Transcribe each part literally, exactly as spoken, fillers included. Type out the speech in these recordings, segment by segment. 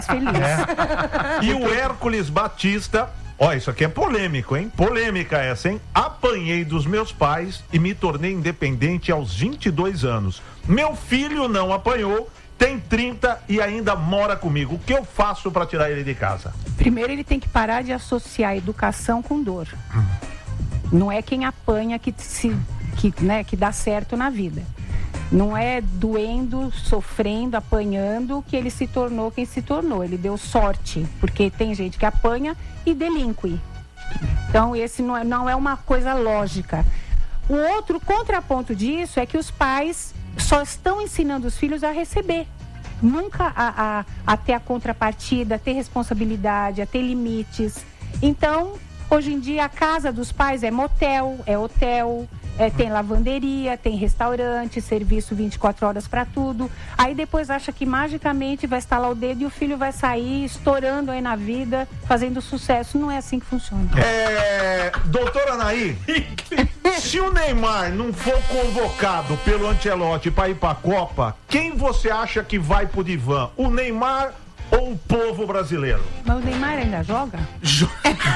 feliz. É. E o Hércules Batista, ó, isso aqui é polêmico, hein? Polêmica essa, hein? Apanhei dos meus pais e me tornei independente aos vinte e dois anos. Meu filho não apanhou, tem trinta e ainda mora comigo. O que eu faço para tirar ele de casa? Primeiro, ele tem que parar de associar educação com dor. Hum. Não é quem apanha que, se, que, né, que dá certo na vida. Não é doendo, sofrendo, apanhando que ele se tornou quem se tornou. Ele deu sorte, porque tem gente que apanha e delinque. Então, esse não é, não é uma coisa lógica. O outro contraponto disso é que os pais só estão ensinando os filhos a receber. Nunca a, a, a ter a contrapartida, a ter responsabilidade, a ter limites. Então, hoje em dia, a casa dos pais é motel, é hotel... É, tem lavanderia, tem restaurante, serviço vinte e quatro horas para tudo. Aí depois acha que magicamente vai estalar o dedo e o filho vai sair estourando aí na vida, fazendo sucesso. Não é assim que funciona. É, doutora Anaí, se o Neymar não for convocado pelo Ancelotti para ir para a Copa, quem você acha que vai pro divã? O Neymar ou o povo brasileiro? Mas o Neymar ainda joga? Joga.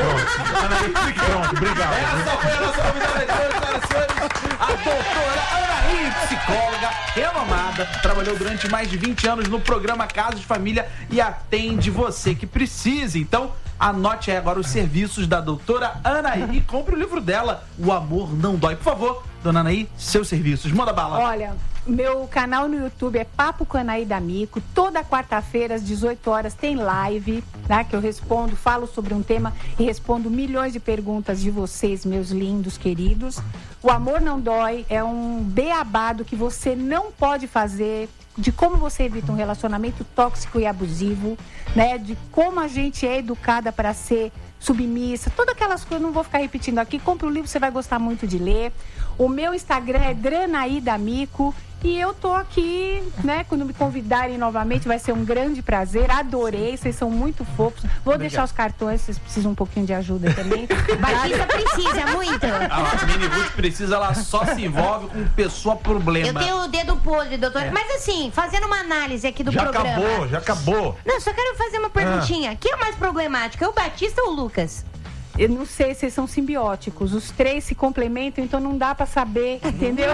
Pronto, obrigado. Essa foi a nossa convidada de hoje, senhoras e senhores, a doutora Anaí, psicóloga, renomada, trabalhou durante mais de vinte anos no programa Casos de Família e atende você que precisa. Então, anote aí agora os serviços da doutora Anaí e compre o livro dela, O Amor Não Dói. Por favor, dona Anaí, seus serviços. Manda bala. Olha, meu canal no YouTube é Papo com Anaí D'Amico. Toda quarta-feira, às dezoito horas, tem live, né, que eu respondo, falo sobre um tema e respondo milhões de perguntas de vocês, meus lindos, queridos. O Amor Não Dói é um beabado que você não pode fazer, de como você evita um relacionamento tóxico e abusivo, né? De como a gente é educada para ser submissa, todas aquelas coisas, não vou ficar repetindo aqui. Compre o livro, você vai gostar muito de ler. O meu Instagram é Dranaí D'Amico. E eu tô aqui, né? Quando me convidarem novamente, vai ser um grande prazer. Adorei, vocês são muito fofos. Vou Obrigado. deixar os cartões, vocês precisam um pouquinho de ajuda também. Batista precisa muito. A Mini Ruth precisa, ela só se envolve com pessoa problema. Eu tenho o dedo podre, doutor. É. Mas assim, fazendo uma análise aqui do já programa. Já acabou, já acabou. Não, só quero fazer uma perguntinha. Ah. Quem é mais problemático, é o Batista ou o Lucas? Eu não sei se são simbióticos. Os três se complementam, então não dá pra saber, entendeu?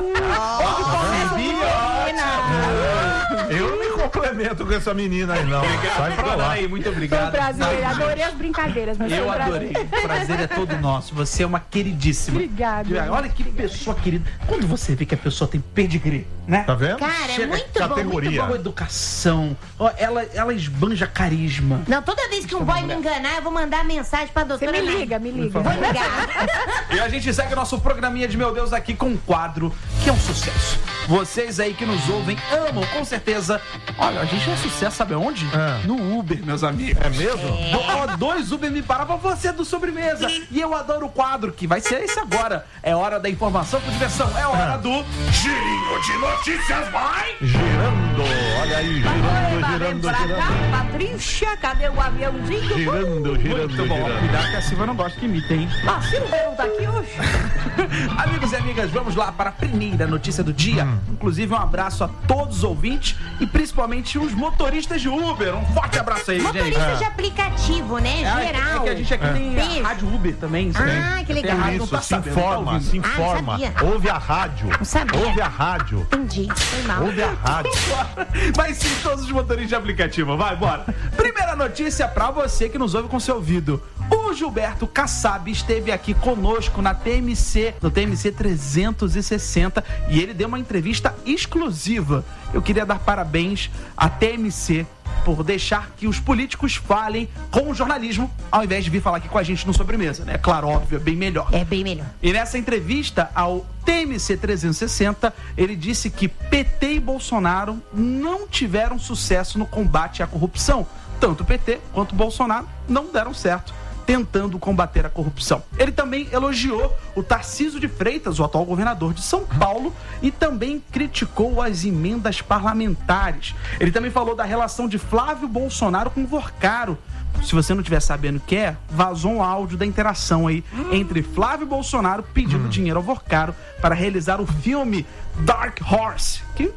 Ah, eu não me complemento com essa menina aí, não. Sai pra lá. Aí, muito obrigado. Foi um prazer, adorei as brincadeiras. Mas eu um adorei. O prazer é todo nosso. Você é uma queridíssima. Obrigada. Olha que pessoa querida. Quando você vê que a pessoa tem pedigree, né? Tá vendo? Cara, é muito categoria. bom. Muito bom. Educação. Ela, ela esbanja carisma. Não, toda vez que um boy me enganar, eu vou mandar mensagem pra doutora. Você me liga, me liga. Vou ligar. E a gente segue o nosso programinha de Meu Deus aqui com um quadro que é um sucesso. Vocês aí que nos ouvem amam, com certeza. Olha, a gente é sucesso, sabe onde? É. No Uber, meus amigos. É mesmo? É. Dois Uber me paravam, você é do sobremesa. E eu adoro o quadro, que vai ser esse agora. É hora da informação com diversão. É hora do Girinho de Notícias, vai! Girando, olha aí, girando, girando, pra girando. cá, Patrícia, cadê o aviãozinho? Girando, girando, Muito bom, girando. cuidado que a Silva não gosta que imita, hein? Ah, Silva não tá aqui hoje? Amigos e amigas, vamos lá para a primeira notícia do dia. Hum. Inclusive, um abraço a todos os ouvintes e principalmente os motoristas de Uber. Um forte abraço aí, Motorista gente. Motorista de aplicativo, né? É, Geral. É que a gente aqui é. tem a rádio Uber também. Ah, tem. que legal. Isso, tá se sabendo, informa, tá se informa. Ah, ouve a rádio. Não sabia. Ouve a rádio. Entendi, foi mal. Ouve a rádio. Mas sim, todos os motoristas de aplicativo. Vai, bora. Primeira notícia pra você que nos ouve com seu ouvido. O Gilberto Kassab esteve aqui conosco na T M C, no T M C trezentos e sessenta, e ele deu uma entrevista exclusiva. Eu queria dar parabéns à T M C por deixar que os políticos falem com o jornalismo, ao invés de vir falar aqui com a gente no Sobremesa, né? Claro, óbvio, é bem melhor. É bem melhor. E nessa entrevista ao T M C trezentos e sessenta, ele disse que P T e Bolsonaro não tiveram sucesso no combate à corrupção. Tanto o P T quanto o Bolsonaro não deram certo tentando combater a corrupção. Ele também elogiou o Tarcísio de Freitas, o atual governador de São Paulo, e também criticou as emendas parlamentares. Ele também falou da relação de Flávio Bolsonaro com o Vorcaro. Se você não estiver sabendo o que é, vazou um áudio da interação aí hum. entre Flávio Bolsonaro pedindo hum. dinheiro ao Vorcaro para realizar o filme Dark Horse, que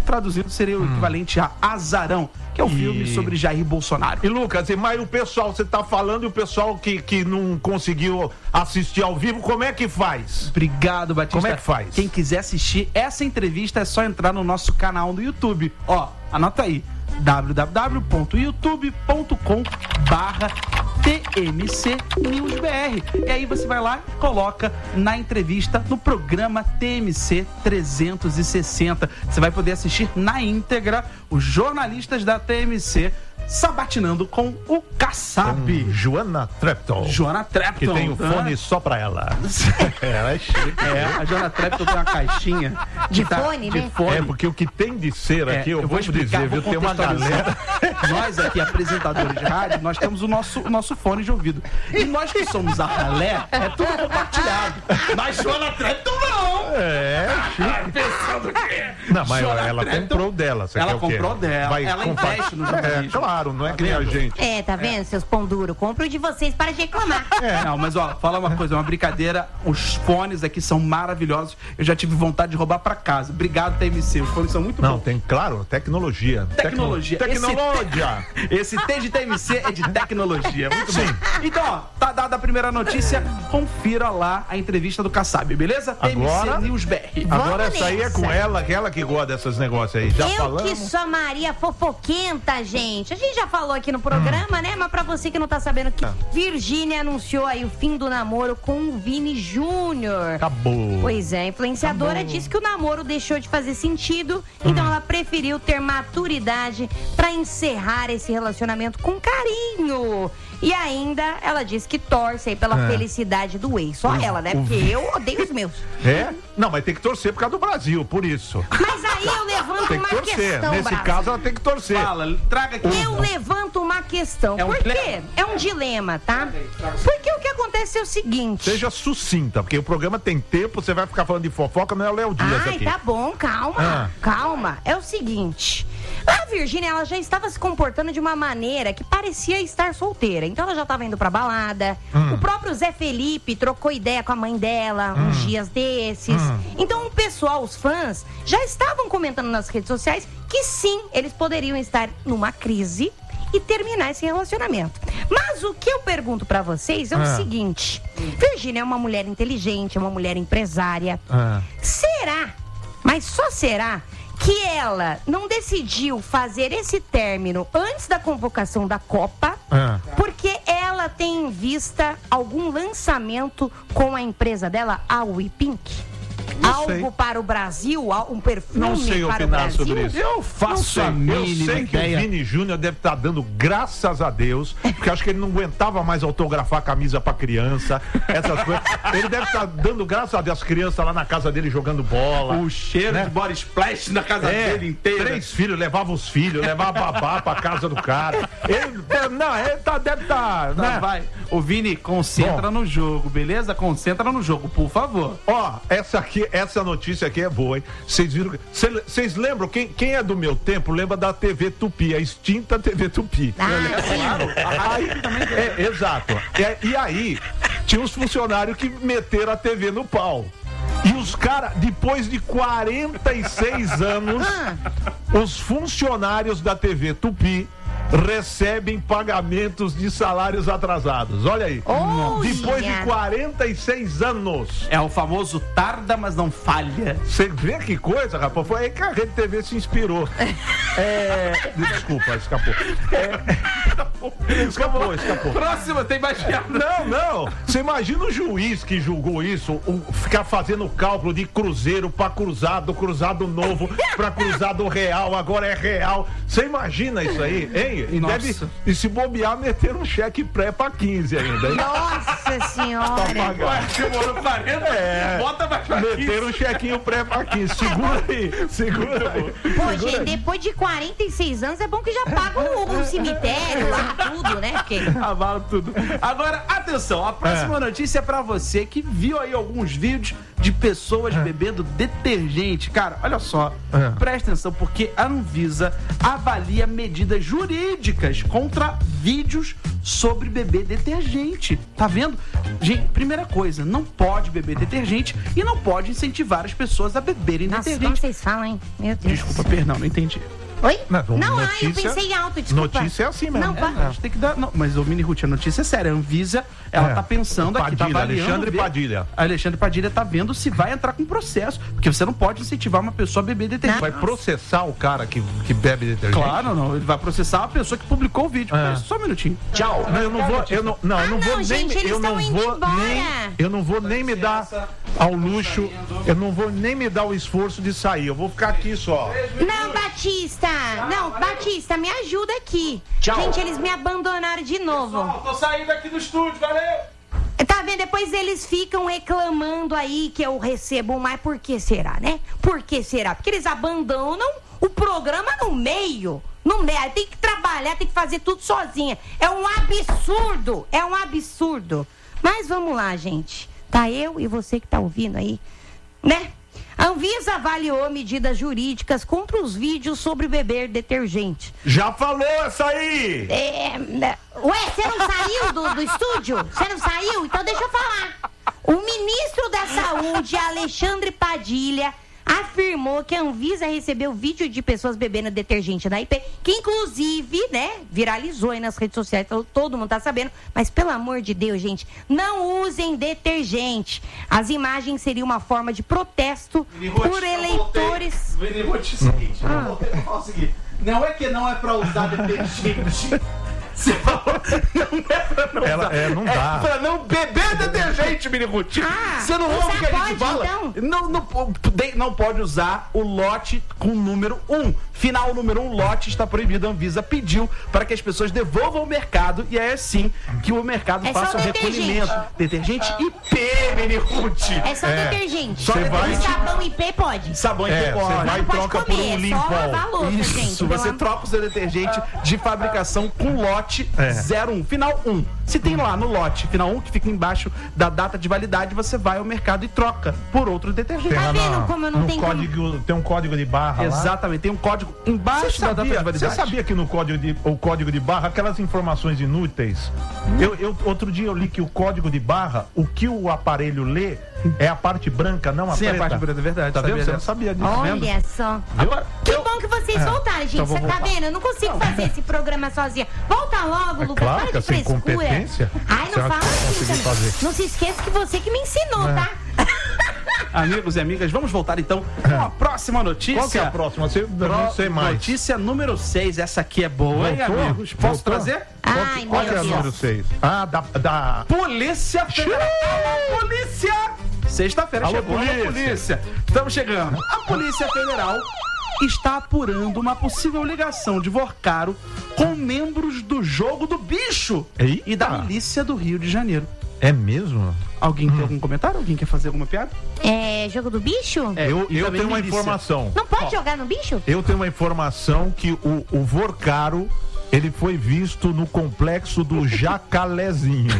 traduzindo seria o equivalente a Azarão, que é o E- filme sobre Jair Bolsonaro. E Lucas, e mas o pessoal, você tá falando e o pessoal que, que não conseguiu assistir ao vivo, como é que faz? Obrigado, Batista. Como é que faz? Quem quiser assistir essa entrevista é só entrar no nosso canal no YouTube. Ó, anota aí, w w w ponto youtube ponto com barra T M C News B R. E aí você vai lá e coloca na entrevista no programa T M C trezentos e sessenta. Você vai poder assistir na íntegra os jornalistas da T M C sabatinando com o Kassab. Com Joana Trepton. Joana Trepton. Que tem o fone só pra ela. Ela é chique. É, a Joana Trepton tem uma caixinha De que tá- fone, de né? fone. É, porque o que tem de cera É, aqui, eu, eu vou, vou explicar, dizer, viu? vou Tem uma galera. contextualizar. Nós aqui, apresentadores de rádio, nós temos o nosso, o nosso fone de ouvido. E nós que somos a ralé, é tudo compartilhado. Mas Joana Trepton não! É, Ah, pensando que... Não, mas Joana ela Trepton- comprou dela. Você Ela quer o quê? comprou dela, Vai ela comprar- investe no É, jornalismo. claro, não é Tá que nem a vendo? gente. É, tá vendo, seus pão duro? Compro de vocês para de reclamar. É, não, mas ó, fala uma coisa, é uma brincadeira. Os fones aqui são maravilhosos. Eu já tive vontade de roubar pra casa. Obrigado, T M C. Os fones são muito Não, bons. tem, claro, tecnologia. Tecnologia. Tecno- Tecnologia. Esse T de T M C é de tecnologia. Muito bom. Então, ó, tá dada a primeira notícia. Confira lá a entrevista do Kassab, beleza? T M C Agora- News B R. Agora Vamos essa aí é com nessa. ela, aquela que gosta desses negócios aí. Já eu falamos. que sou a Maria fofoquenta, gente. A gente já falou aqui no programa, né? Mas pra você que não tá sabendo que Virgínia anunciou aí o fim do namoro com o Vini Júnior. Acabou. Pois é, a influenciadora disse que o namoro deixou de fazer sentido, então ela preferiu ter maturidade pra encerrar esse relacionamento com carinho. E ainda ela disse que torce aí pela É. felicidade do ex. Só ela, né? Porque eu odeio os meus. É? Não, mas tem que torcer por causa do Brasil, por isso. Mas aí eu levanto Tem uma que torcer. questão, Nesse Brasil. caso, ela tem que torcer. Fala, traga aqui. Eu levanto uma questão. É um Por quê? dilema? É um dilema, tá? Porque o que acontece é o seguinte. Seja sucinta, porque o programa tem tempo, você vai ficar falando de fofoca, não é o Léo Dias Ai, aqui. tá bom, calma. Ah. Calma. É o seguinte. A Virgínia, ela já estava se comportando de uma maneira que parecia estar solteira. Então ela já estava indo pra balada. Hum. O próprio Zé Felipe trocou ideia com a mãe dela uns Hum. dias desses. Então o pessoal, os fãs, já estavam comentando nas redes sociais que sim, eles poderiam estar numa crise e terminar esse relacionamento. Mas o que eu pergunto pra vocês é o Ah. seguinte. Virgínia é uma mulher inteligente, é uma mulher empresária. Ah. Será, mas só será, que ela não decidiu fazer esse término antes da convocação da Copa, Ah. porque ela tem em vista algum lançamento com a empresa dela, a WePink? Não Algo sei. para o Brasil? al- Um perfume Não sei para o opinar Brasil? sobre isso. Eu faço a Eu mínima sei que ideia. o Vini Júnior deve estar dando graças a Deus, porque acho que ele não aguentava mais autografar camisa pra criança, essas coisas. Ele deve estar dando graças a Deus as crianças lá na casa dele jogando bola. O cheiro Né? de body splash na casa É, dele inteira. três filhos, levava os filhos, levava a babá pra casa do cara. Ele, não, ele tá, deve estar, Tá, né? vai. Ô, Vini, concentra Bom. no jogo, beleza? Concentra no jogo, por favor. Ó, essa aqui, essa notícia aqui é boa, hein? Vocês viram? Vocês lembram? Quem, quem é do meu tempo lembra da T V Tupi, a extinta T V Tupi. Ah, sim. Aí, é, exato. É, e aí, tinha os funcionários que meteram a T V no pau. E os caras, depois de quarenta e seis anos, os funcionários da T V Tupi recebem pagamentos de salários atrasados. Olha aí. Olha. Depois de quarenta e seis anos. É o famoso tarda, mas não falha. Você vê que coisa, rapaz? Foi aí que a Rede T V se inspirou. É... Desculpa, escapou. É... Escapou, escapou. Próxima, tem mais piada. Não, não. Você imagina o juiz que julgou isso, o, ficar fazendo o cálculo de cruzeiro pra cruzado, cruzado novo pra cruzado real, agora é real. Você imagina isso aí, hein? E, Nossa. deve, e se bobear, meter um cheque pré pra quinze ainda, hein? Nossa senhora. Pagar. Demorou quarenta, É. bota mais pra Meter um chequinho pré pra quinze. Segura aí, segura aí. Pô, Segura gente, aí. depois de quarenta e seis anos é bom que já paga o, o cemitério lá, tudo, né? Porque... Avala tudo. Agora, atenção, a próxima notícia é pra você que viu aí alguns vídeos de pessoas é. bebendo detergente. Cara, olha só, é. presta atenção, porque a Anvisa avalia medidas jurídicas contra vídeos sobre beber detergente. Tá vendo? Gente, primeira coisa, não pode beber detergente e não pode incentivar as pessoas a beberem Nossa, detergente. como vocês falam, hein? Meu Deus. Desculpa, perdão, não entendi. Oi? Não, Não, notícia, ah, eu pensei alto, desculpa. Notícia é assim mesmo. Não, É, pa- a gente tem que dar. Não, mas o Mini Ruth, a notícia é séria. A Anvisa, ela É. tá pensando aqui, tá Padilha, avaliando. Alexandre ver- Padilha. Alexandre Padilha tá vendo se vai entrar com processo. Porque você não pode incentivar uma pessoa a beber detergente. Vai processar o cara que, que bebe detergente? Claro, não. Ele vai processar a pessoa que publicou o vídeo. É. Mas só um minutinho. Tchau. Não, eu não vou, eu não, não, eu não Ah, vou não, nem, gente, eles eu não estão indo vou embora. nem, eu não vou nem me dar ao luxo, eu não vou nem me dar o esforço de sair. Eu vou ficar aqui só. Não, Batista! Não, Batista, me ajuda aqui. Gente, eles me abandonaram de novo. tô saindo aqui do estúdio, valeu! Tá vendo? Depois eles ficam reclamando aí que eu recebo mais. Por que será, né? Por que será? Porque eles abandonam o programa no meio. No meio. Tem que trabalhar, tem que fazer tudo sozinha. É um absurdo. É um absurdo. Mas vamos lá, gente. Tá eu e você que tá ouvindo aí, né? A Anvisa avaliou medidas jurídicas contra os vídeos sobre beber detergente. Já falou essa aí! É, ué, você não saiu do, do estúdio? Você não saiu? Então deixa eu falar. O ministro da Saúde, Alexandre Padilha, afirmou que a Anvisa recebeu vídeo de pessoas bebendo detergente na I P, que inclusive, né, viralizou aí nas redes sociais, então todo mundo tá sabendo, mas pelo amor de Deus, gente, não usem detergente. As imagens seriam uma forma de protesto por eleitores... Vini, vou te seguinte, eu voltei pra falar o seguinte. Não é que não é pra usar detergente. Você falou, não é pra não Ela- usar. é, não dá. É pra não beber detergente, Mini Ruth. Ah, Você não ouve o que a usar gente pode, fala? então? Não, não, de- não pode usar o lote com número um. Final número um, lote está proibido. A Anvisa pediu para que as pessoas devolvam ao mercado e é assim que o mercado É só faça o detergente. recolhimento. Detergente I P, Mini Ruth. É só É. detergente. Só E detergente. sabão I P pode. Sabão e É, pode. você vai e Não pode troca por comer, um é só limpol. lavar a louça, Isso, gente. você Pelo troca o seu detergente de fabricação com lote É. zero um, final um. Se tem lá no lote final um, que fica embaixo da data de validade, você vai ao mercado e troca por outro detergente. Tá lá vendo na- como eu não no tenho como- código, tem um código de barra lá. Exatamente, tem um código Você embaixo da data de sabia, validade. você sabia que no código de, o código de barra, aquelas informações inúteis, eu, eu- outro dia eu li que o código de barra, o que o aparelho lê é a parte branca, não a Sim, a preta. parte branca, é verdade, Tá sabia vendo? Você não dessa. sabia disso. Olha só. Agora, Que eu- bom que vocês voltaram, gente. então vou Você tá voltar. vendo? Eu não consigo fazer esse programa sozinha. Volta logo, É Lucas. claro Para que de é sem frescura. competência. Ai, Você não acha fala que eu assim consegui também. fazer? Não se esqueça que você que me ensinou, É. tá? Amigos e amigas, vamos voltar então com a próxima notícia. Qual que é a próxima? Você, eu não sei mais. Notícia número seis. Essa aqui é boa, hein, Voltou? amigos? Posso Voltou? trazer? Ai, Qual que é meu a Deus. número seis? Ah, da... da... Polícia Federal! Alô, polícia! Sexta-feira Alô, chegou polícia. a polícia. Estamos chegando. A Polícia Federal está apurando uma possível ligação de Vorcaro com membros do Jogo do Bicho Eita. e da milícia do Rio de Janeiro. É mesmo? Alguém tem algum comentário? Alguém quer fazer alguma piada? É jogo do bicho? É, eu e eu também tenho uma milícia. informação. Não pode jogar no bicho? Eu tenho uma informação que o, o Vorcaro, ele foi visto no complexo do Jacalézinho.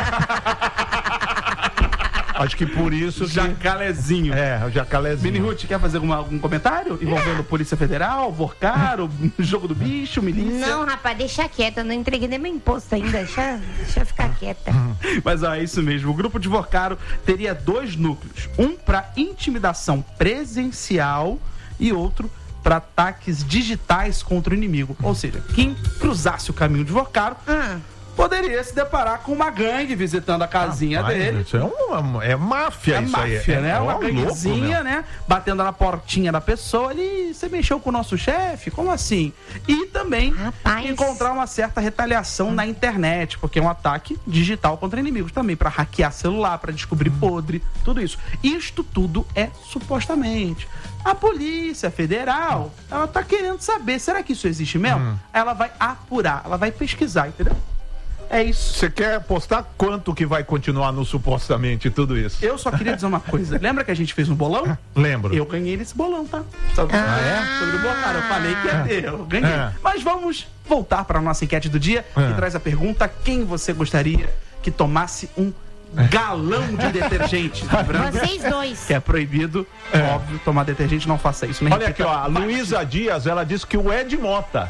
Acho que por isso que... Jacalezinho. É, o Jacalézinho. Mini Ruth, quer fazer alguma- algum comentário envolvendo Polícia Federal, Vorcaro, Jogo do Bicho, milícia? Não, rapaz, deixa quieta. Eu não entreguei nem meu imposto ainda. Deixa, deixa eu ficar quieta. Mas ó, é isso mesmo. O grupo de Vorcaro teria dois núcleos. Um para intimidação presencial e outro para ataques digitais contra o inimigo. Ou seja, quem cruzasse o caminho de Vorcaro Ah. poderia se deparar com uma gangue visitando a casinha Rapaz, dele. Isso é, uma, é máfia, É isso máfia, aí. né? É Uma louco, ganguezinha, meu. né? Batendo na portinha da pessoa ali. Você mexeu com o nosso chefe? Como assim? E também Rapaz. encontrar uma certa retaliação na internet, porque é um ataque digital contra inimigos também, pra hackear celular, pra descobrir podre, tudo isso. Isto tudo é supostamente. A Polícia Federal, ela tá querendo saber, será que isso existe mesmo? Hum. Ela vai apurar, ela vai pesquisar, entendeu? É isso. Você quer apostar quanto que vai continuar no supostamente tudo isso? Eu só queria dizer uma coisa. Lembra que a gente fez um bolão? Lembro. Eu ganhei nesse bolão, tá? Sabe? Ah, é? Sobre o bolão, eu falei que ia ter, eu ganhei. É. Mas vamos voltar para a nossa enquete do dia, É. que traz a pergunta: quem você gostaria que tomasse um galão de detergente. Vocês dois. Que é proibido, é. óbvio, tomar detergente, não faça isso. Nem Olha aqui, ó, a Luísa Dias, ela disse que o Ed Mota.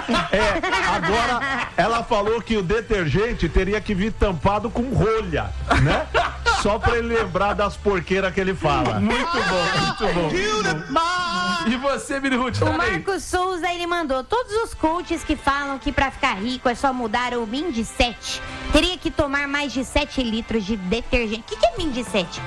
É, agora ela falou que o detergente teria que vir tampado com rolha, né? Só pra ele lembrar das porqueiras que ele fala. Muito bom, muito bom. Muito bom. E você, Mirut? O Marcos Souza, ele mandou: todos os coaches que falam que pra ficar rico é só mudar o Mindset, teria que tomar mais de sete litros de detergente. O que, que é Mindset?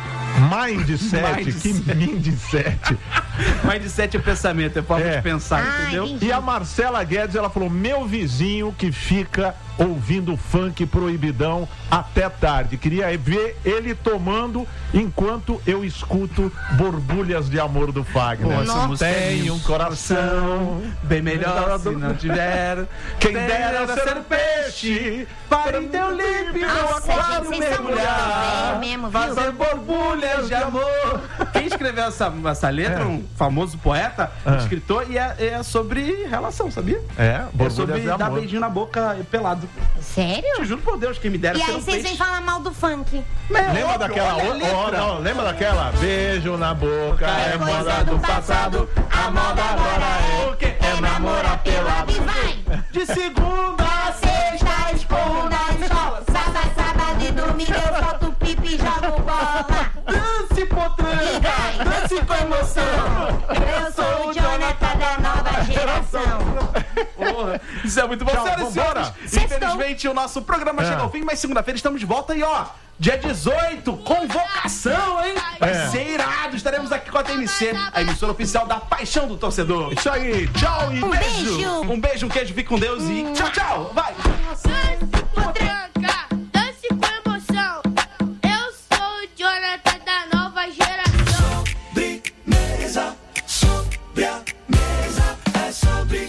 Mindset, que Mindset. Mindset é pensamento, é forma É. de pensar, Ah, entendeu? entendi. E a Marcela Guedes, ela falou: meu vizinho que fica ouvindo funk proibidão até tarde. Queria ver ele tomando enquanto eu escuto Borbulhas de Amor do Fagner. Pô, essa música é Tem linda. um coração Bem melhor se não tiver. Quem dera ser peixe para em teu límpido Nossa, aquário gente, vocês são muito mergulhar, velho mesmo, viu? fazer borbulhas de amor. Quem escreveu essa, essa letra, É. um famoso poeta, Ah. escritor, e é, é sobre relação, sabia? É, É Borbulhas sobre de dar Amor. beijinho na boca pelado. Sério? Te juro por Deus, quem me dera E ser aí um vocês peixe. vêm falar mal do funk. Lembra daquela olha a o- ó, letra. não, lembra daquela? Beijo na boca é Coisa moda do passado, a moda agora é O quê? é namorar pelado. E vai! De segunda a Sexta, esporro na escola. Sábado, sábado e domingo eu solto pipi e jogo bola. dance potranca, dance com emoção. Eu sou o Jonathan da nova geração. Porra, isso é muito bom. Tchau, Senhoras e vambora. senhores, Sextou. infelizmente o nosso programa É. chega ao fim, mas segunda-feira estamos de volta e ó, dia dezoito, convocação, hein? Vai É. ser irado, estaremos aqui com a T M C, a emissora oficial da Paixão do Torcedor. Isso aí, tchau e Um beijo. Um beijo, um queijo, fique com Deus e tchau, tchau, vai! Dance potranca, dance com emoção. Eu sou o Jonathan da nova geração. Sobremesa, sobre a mesa, é sobre.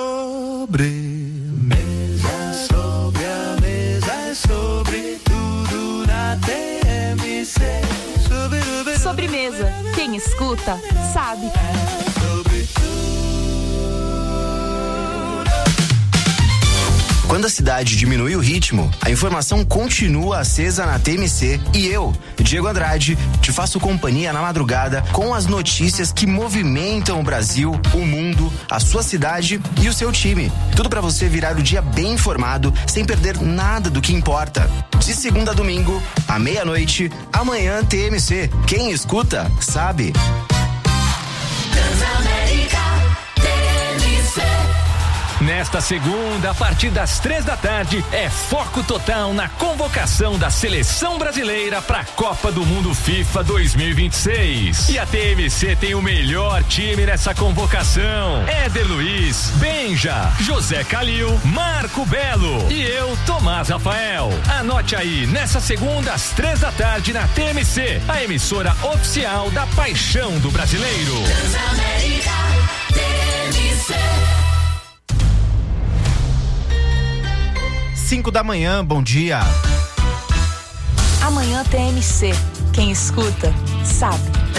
Sobremesa, sobre a mesa, é sobre tudo na T M C. Sobre, sobre, Sobremesa. Quem escuta, sabe. sobre Quando a cidade diminui o ritmo, a informação continua acesa na T M C e eu, Diego Andrade, te faço companhia na madrugada com as notícias que movimentam o Brasil, o mundo, a sua cidade e o seu time. Tudo pra você virar o dia bem informado, sem perder nada do que importa. De segunda a domingo, à meia-noite, amanhã T M C. Quem escuta, sabe. Nesta segunda, a partir das três da tarde, é foco total na convocação da seleção brasileira para a Copa do Mundo FIFA dois mil e vinte e seis. E a T M C tem o melhor time nessa convocação: Éder Luiz, Benja, José Calil, Marco Belo e eu, Tomás Rafael. Anote aí, nessa segunda, às três da tarde, na T M C, a emissora oficial da Paixão do Brasileiro. cinco da manhã, bom dia. Amanhã T M C. Quem escuta, sabe.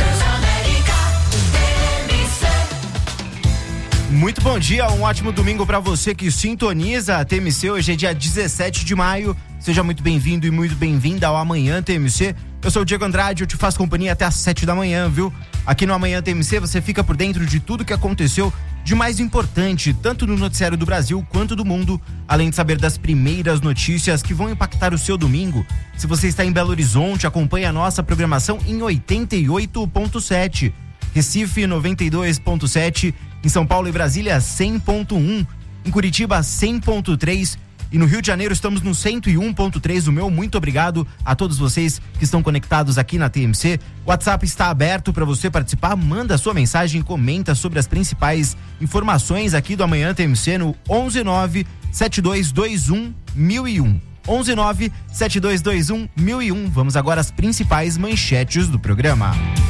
Muito bom dia, um ótimo domingo pra você que sintoniza a T M C. Hoje é dia dezessete de maio. Seja muito bem-vindo e muito bem-vinda ao Amanhã T M C. Eu sou o Diego Andrade, eu te faço companhia até às sete da manhã, viu? Aqui no Amanhã T M C você fica por dentro de tudo que aconteceu de mais importante, tanto no noticiário do Brasil quanto do mundo, além de saber das primeiras notícias que vão impactar o seu domingo. Se você está em Belo Horizonte, acompanhe a nossa programação em oitenta e oito ponto sete, Recife noventa e dois ponto sete, em São Paulo e Brasília cem ponto um, em Curitiba cem ponto três e no Rio de Janeiro estamos no cento e um ponto três. O meu muito obrigado a todos vocês que estão conectados aqui na T M C. O WhatsApp está aberto para você participar. Manda sua mensagem, comenta sobre as principais informações aqui do Amanhã T M C no onze nove sete dois dois um mil e um. onze nove sete dois dois um mil e um. Vamos agora às principais manchetes do programa.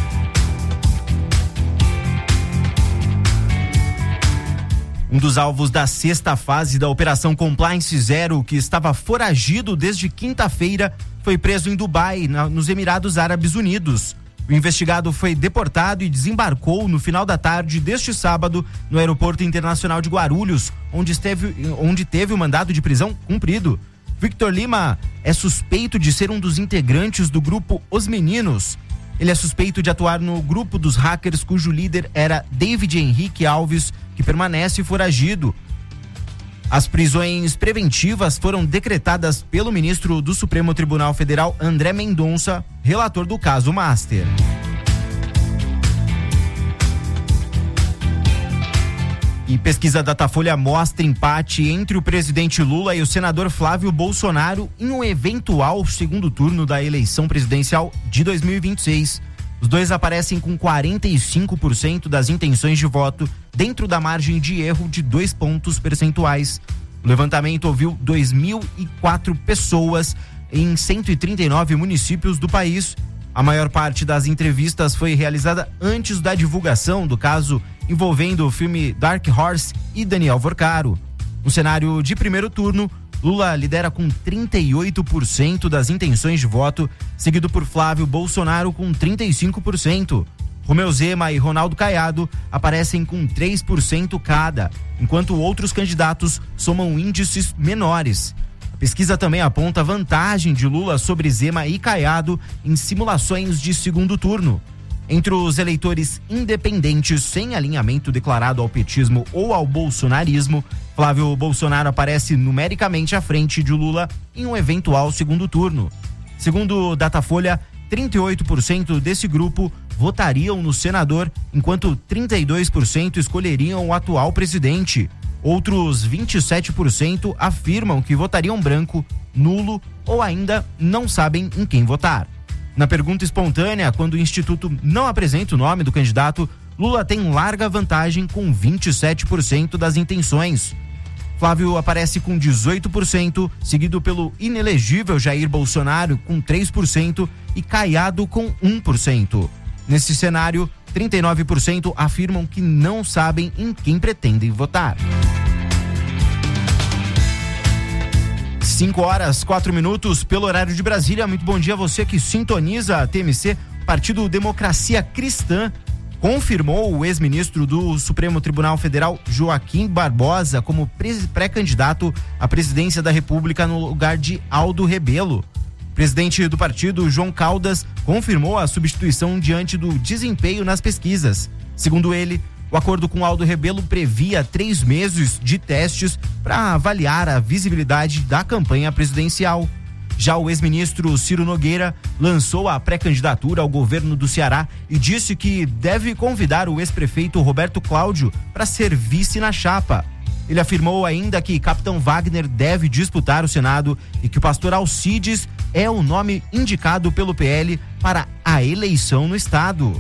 Um dos alvos da sexta fase da Operação Compliance Zero, que estava foragido desde quinta-feira, foi preso em Dubai, na, nos Emirados Árabes Unidos. O investigado foi deportado e desembarcou no final da tarde deste sábado no Aeroporto Internacional de Guarulhos, onde, esteve, onde teve o mandado de prisão cumprido. Victor Lima é suspeito de ser um dos integrantes do grupo Os Meninos. Ele é suspeito de atuar no grupo dos hackers cujo líder era David Henrique Alves, que permanece foragido. As prisões preventivas foram decretadas pelo ministro do Supremo Tribunal Federal, André Mendonça, relator do caso Master. E pesquisa Datafolha mostra empate entre o presidente Lula e o senador Flávio Bolsonaro em um eventual segundo turno da eleição presidencial de dois mil e vinte e seis. Os dois aparecem com quarenta e cinco por cento das intenções de voto, dentro da margem de erro de dois pontos percentuais. O levantamento ouviu dois mil e quatro pessoas em cento e trinta e nove municípios do país. A maior parte das entrevistas foi realizada antes da divulgação do caso envolvendo o filme Dark Horse e Daniel Vorcaro. No cenário de primeiro turno, Lula lidera com trinta e oito por cento das intenções de voto, seguido por Flávio Bolsonaro com trinta e cinco por cento. Romeu Zema e Ronaldo Caiado aparecem com três por cento cada, enquanto outros candidatos somam índices menores. A pesquisa também aponta vantagem de Lula sobre Zema e Caiado em simulações de segundo turno. Entre os eleitores independentes sem alinhamento declarado ao petismo ou ao bolsonarismo, Flávio Bolsonaro aparece numericamente à frente de Lula em um eventual segundo turno. Segundo o Datafolha, trinta e oito por cento desse grupo votariam no senador, enquanto trinta e dois por cento escolheriam o atual presidente. Outros vinte e sete por cento afirmam que votariam branco, nulo ou ainda não sabem em quem votar. Na pergunta espontânea, quando o Instituto não apresenta o nome do candidato, Lula tem larga vantagem com vinte e sete por cento das intenções. Flávio aparece com dezoito por cento, seguido pelo inelegível Jair Bolsonaro com três por cento e Caiado com um por cento. Nesse cenário, trinta e nove por cento afirmam que não sabem em quem pretendem votar. cinco horas, quatro minutos, pelo horário de Brasília. Muito bom dia a você que sintoniza a T M C. Partido Democracia Cristã confirmou o ex-ministro do Supremo Tribunal Federal, Joaquim Barbosa, como pré-candidato à presidência da República no lugar de Aldo Rebelo. O presidente do partido, João Caldas, confirmou a substituição diante do desempenho nas pesquisas. Segundo ele, o acordo com Aldo Rebelo previa três meses de testes para avaliar a visibilidade da campanha presidencial. Já o ex-ministro Ciro Nogueira lançou a pré-candidatura ao governo do Ceará e disse que deve convidar o ex-prefeito Roberto Cláudio para ser vice na chapa. Ele afirmou ainda que Capitão Wagner deve disputar o Senado e que o pastor Alcides é o nome indicado pelo P L para a eleição no estado.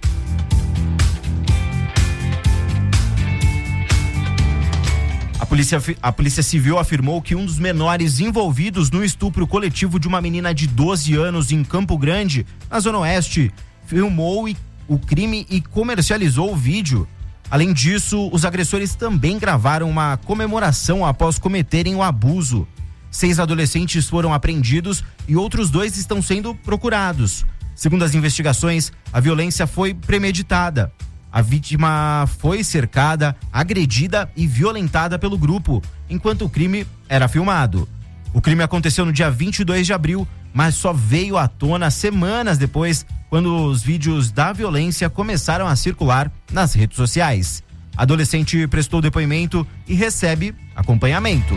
A polícia, a polícia Civil afirmou que um dos menores envolvidos no estupro coletivo de uma menina de doze anos em Campo Grande, na Zona Oeste, filmou o crime e comercializou o vídeo. Além disso, os agressores também gravaram uma comemoração após cometerem o abuso. Seis adolescentes foram apreendidos e outros dois estão sendo procurados. Segundo as investigações, a violência foi premeditada. A vítima foi cercada, agredida e violentada pelo grupo, enquanto o crime era filmado. O crime aconteceu no dia vinte e dois de abril, mas só veio à tona semanas depois, quando os vídeos da violência começaram a circular nas redes sociais. A adolescente prestou depoimento e recebe acompanhamento.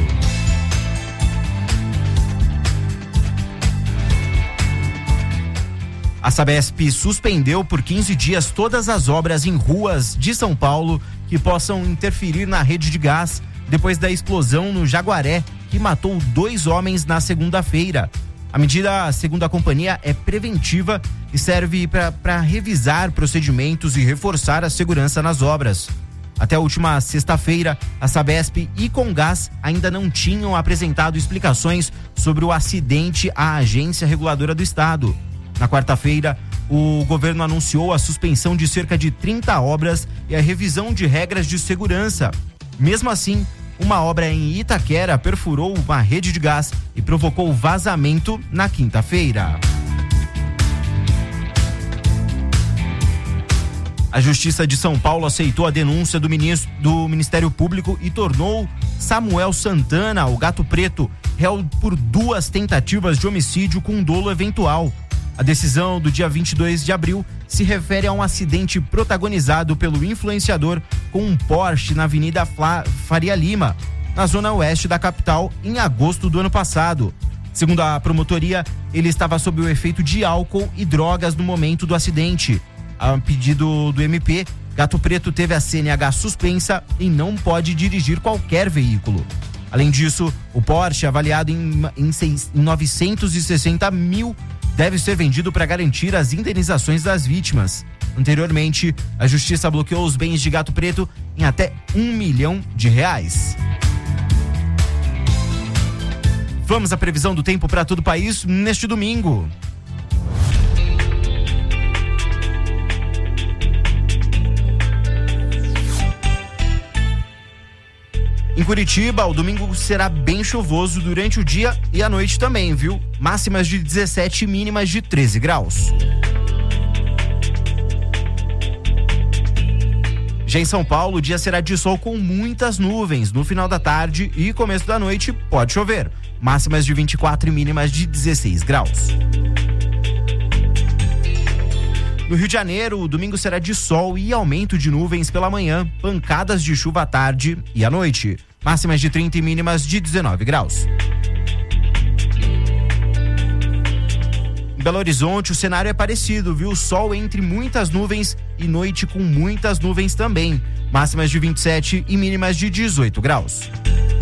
A Sabesp suspendeu por quinze dias todas as obras em ruas de São Paulo que possam interferir na rede de gás depois da explosão no Jaguaré, que matou dois homens na segunda-feira. A medida, segundo a companhia, é preventiva e serve para revisar procedimentos e reforçar a segurança nas obras. Até a última sexta-feira, a Sabesp e Comgás ainda não tinham apresentado explicações sobre o acidente à agência reguladora do estado. Na quarta-feira, o governo anunciou a suspensão de cerca de trinta obras e a revisão de regras de segurança. Mesmo assim, uma obra em Itaquera perfurou uma rede de gás e provocou vazamento na quinta-feira. A Justiça de São Paulo aceitou a denúncia do ministro do Ministério Público e tornou Samuel Santana, o Gato Preto, réu por duas tentativas de homicídio com dolo eventual. A decisão do dia vinte e dois de abril se refere a um acidente protagonizado pelo influenciador com um Porsche na Avenida Flá Faria Lima, na zona oeste da capital, em agosto do ano passado. Segundo a promotoria, ele estava sob o efeito de álcool e drogas no momento do acidente. A pedido do M P, Gato Preto teve a C N H suspensa e não pode dirigir qualquer veículo. Além disso, o Porsche, avaliado em, em, seis, em novecentos e sessenta mil, deve ser vendido para garantir as indenizações das vítimas. Anteriormente, a justiça bloqueou os bens de Gato Preto em até um milhão de reais. Vamos à previsão do tempo para todo o país neste domingo. Em Curitiba, o domingo será bem chuvoso durante o dia e à noite também, viu? Máximas de dezessete e mínimas de treze graus. Já em São Paulo, o dia será de sol com muitas nuvens. No final da tarde e começo da noite pode chover. Máximas de vinte e quatro e mínimas de dezesseis graus. No Rio de Janeiro, o domingo será de sol e aumento de nuvens pela manhã, pancadas de chuva à tarde e à noite. Máximas de trinta e mínimas de dezenove graus. Em Belo Horizonte, o cenário é parecido, viu? Sol entre muitas nuvens e noite com muitas nuvens também. Máximas de vinte e sete e mínimas de dezoito graus.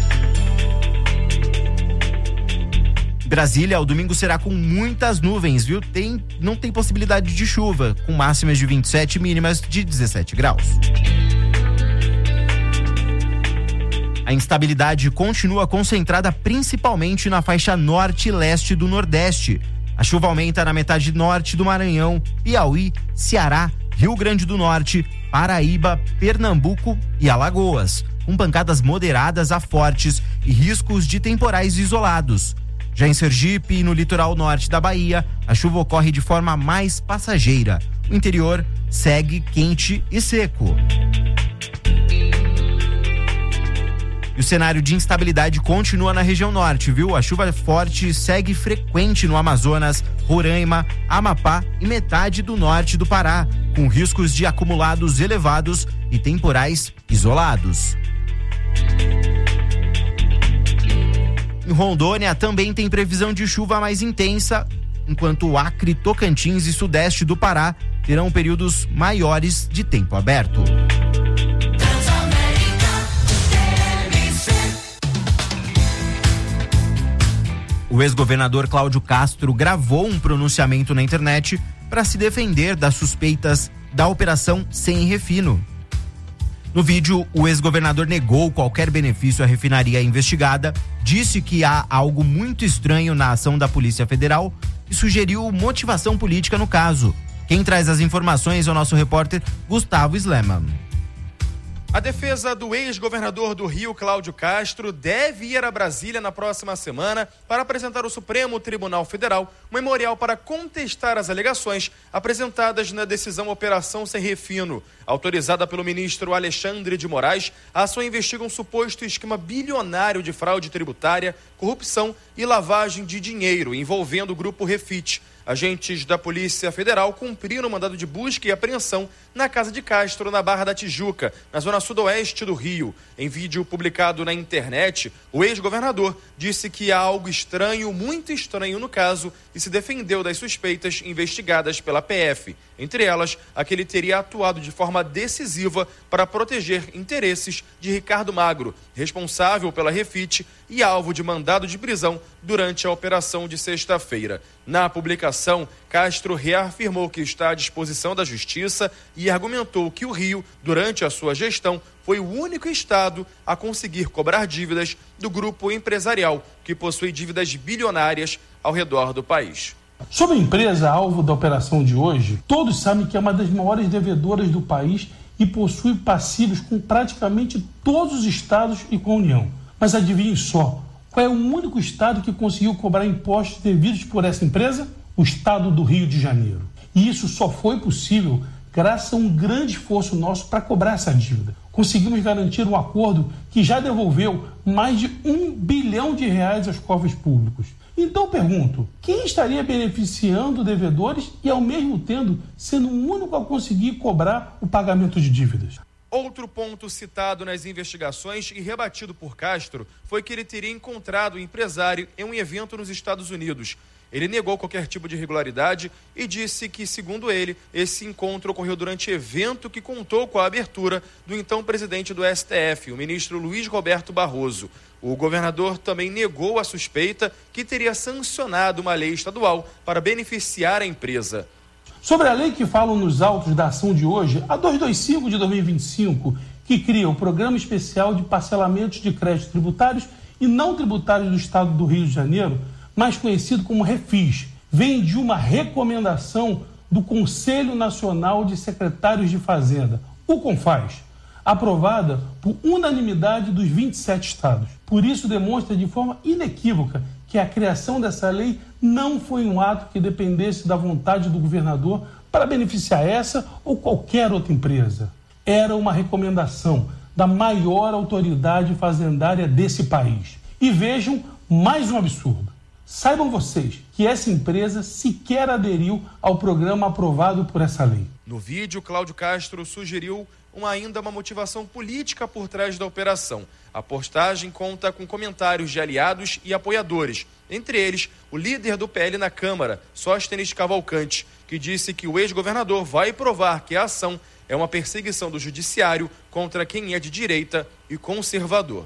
Em Brasília, o domingo será com muitas nuvens, viu? Tem, não tem possibilidade de chuva, com máximas de vinte e sete e mínimas de dezessete graus. A instabilidade continua concentrada principalmente na faixa norte e leste do Nordeste. A chuva aumenta na metade norte do Maranhão, Piauí, Ceará, Rio Grande do Norte, Paraíba, Pernambuco e Alagoas, com pancadas moderadas a fortes e riscos de temporais isolados. Já em Sergipe e no litoral norte da Bahia, a chuva ocorre de forma mais passageira. O interior segue quente e seco. E o cenário de instabilidade continua na região norte, viu? A chuva forte segue frequente no Amazonas, Roraima, Amapá e metade do norte do Pará, com riscos de acumulados elevados e temporais isolados. Em Rondônia também tem previsão de chuva mais intensa, enquanto o Acre, Tocantins e sudeste do Pará terão períodos maiores de tempo aberto. O ex-governador Cláudio Castro gravou um pronunciamento na internet para se defender das suspeitas da Operação Sem Refino. No vídeo, o ex-governador negou qualquer benefício à refinaria investigada, disse que há algo muito estranho na ação da Polícia Federal e sugeriu motivação política no caso. Quem traz as informações é o nosso repórter Gustavo Sleman. A defesa do ex-governador do Rio, Cláudio Castro, deve ir a Brasília na próxima semana para apresentar ao Supremo Tribunal Federal um memorial para contestar as alegações apresentadas na decisão Operação Sem Refino. Autorizada pelo ministro Alexandre de Moraes, a ação investiga um suposto esquema bilionário de fraude tributária, corrupção e lavagem de dinheiro envolvendo o grupo Refit. Agentes da Polícia Federal cumpriram o mandado de busca e apreensão na casa de Castro, na Barra da Tijuca, na zona sudoeste do Rio. Em vídeo publicado na internet, o ex-governador disse que há algo estranho, muito estranho no caso, e se defendeu das suspeitas investigadas pela P F. Entre elas, a que ele teria atuado de forma decisiva para proteger interesses de Ricardo Magro, responsável pela Refit e alvo de mandado de prisão durante a operação de sexta-feira. Na publicação, Castro reafirmou que está à disposição da Justiça e argumentou que o Rio, durante a sua gestão, foi o único estado a conseguir cobrar dívidas do grupo empresarial, que possui dívidas bilionárias ao redor do país. Sobre a empresa alvo da operação de hoje, todos sabem que é uma das maiores devedoras do país e possui passivos com praticamente todos os estados e com a União. Mas adivinhem só, qual é o único estado que conseguiu cobrar impostos devidos por essa empresa? O estado do Rio de Janeiro. E isso só foi possível graças a um grande esforço nosso para cobrar essa dívida. conseguimos garantir um acordo que já devolveu mais de um bilhão de reais aos cofres públicos. Então pergunto, quem estaria beneficiando devedores e ao mesmo tempo sendo o único a conseguir cobrar o pagamento de dívidas? Outro ponto citado nas investigações e rebatido por Castro foi que ele teria encontrado o empresário em um evento nos Estados Unidos. Ele negou qualquer tipo de irregularidade e disse que, segundo ele, esse encontro ocorreu durante evento que contou com a abertura do então presidente do S T F, o ministro Luiz Roberto Barroso. O governador também negou a suspeita que teria sancionado uma lei estadual para beneficiar a empresa. Sobre a lei que falam nos autos da ação de hoje, a duzentos e vinte e cinco de dois mil e vinte e cinco, que cria o Programa Especial de Parcelamentos de Créditos Tributários e Não Tributários do Estado do Rio de Janeiro, mais conhecido como Refis, vem de uma recomendação do Conselho Nacional de Secretários de Fazenda, o CONFAS, aprovada por unanimidade dos vinte e sete estados. Por isso demonstra de forma inequívoca que a criação dessa lei não foi um ato que dependesse da vontade do governador para beneficiar essa ou qualquer outra empresa. Era uma recomendação da maior autoridade fazendária desse país. E vejam mais um absurdo. Saibam vocês que essa empresa sequer aderiu ao programa aprovado por essa lei. No vídeo, Cláudio Castro sugeriu uma, ainda uma motivação política por trás da operação. A postagem conta com comentários de aliados e apoiadores, entre eles o líder do P L na Câmara, Sóstenes Cavalcante, que disse que o ex-governador vai provar que a ação é uma perseguição do judiciário contra quem é de direita e conservador.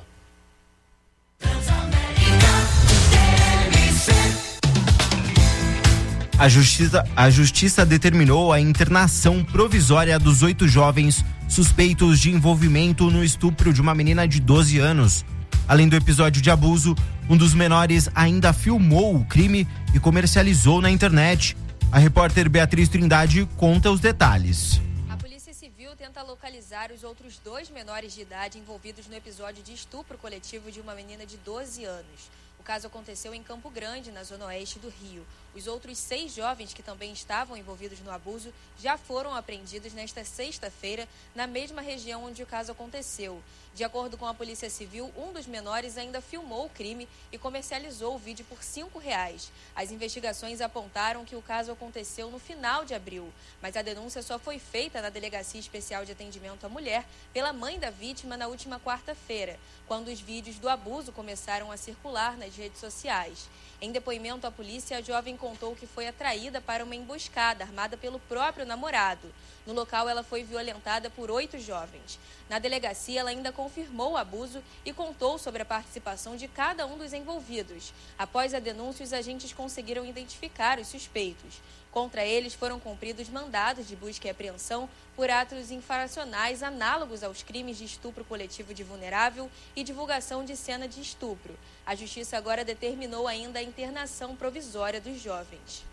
A justiça, a justiça determinou a internação provisória dos oito jovens suspeitos de envolvimento no estupro de uma menina de doze anos. Além do episódio de abuso, um dos menores ainda filmou o crime e comercializou na internet. A repórter Beatriz Trindade conta os detalhes. A Polícia Civil tenta localizar os outros dois menores de idade envolvidos no episódio de estupro coletivo de uma menina de doze anos. O caso aconteceu em Campo Grande, na zona oeste do Rio. Os outros seis jovens que também estavam envolvidos no abuso já foram apreendidos nesta sexta-feira, na mesma região onde o caso aconteceu. De acordo com a Polícia Civil, um dos menores ainda filmou o crime e comercializou o vídeo por cinco reais. As investigações apontaram que o caso aconteceu no final de abril, mas a denúncia só foi feita na Delegacia Especial de Atendimento à Mulher pela mãe da vítima na última quarta-feira, quando os vídeos do abuso começaram a circular nas redes sociais. Em depoimento à polícia, a jovem contou que foi atraída para uma emboscada armada pelo próprio namorado. No local, ela foi violentada por oito jovens. Na delegacia, ela ainda confirmou o abuso e contou sobre a participação de cada um dos envolvidos. Após a denúncia, os agentes conseguiram identificar os suspeitos. Contra eles foram cumpridos mandados de busca e apreensão por atos infracionais análogos aos crimes de estupro coletivo de vulnerável e divulgação de cena de estupro. A Justiça agora determinou ainda a internação provisória dos jovens.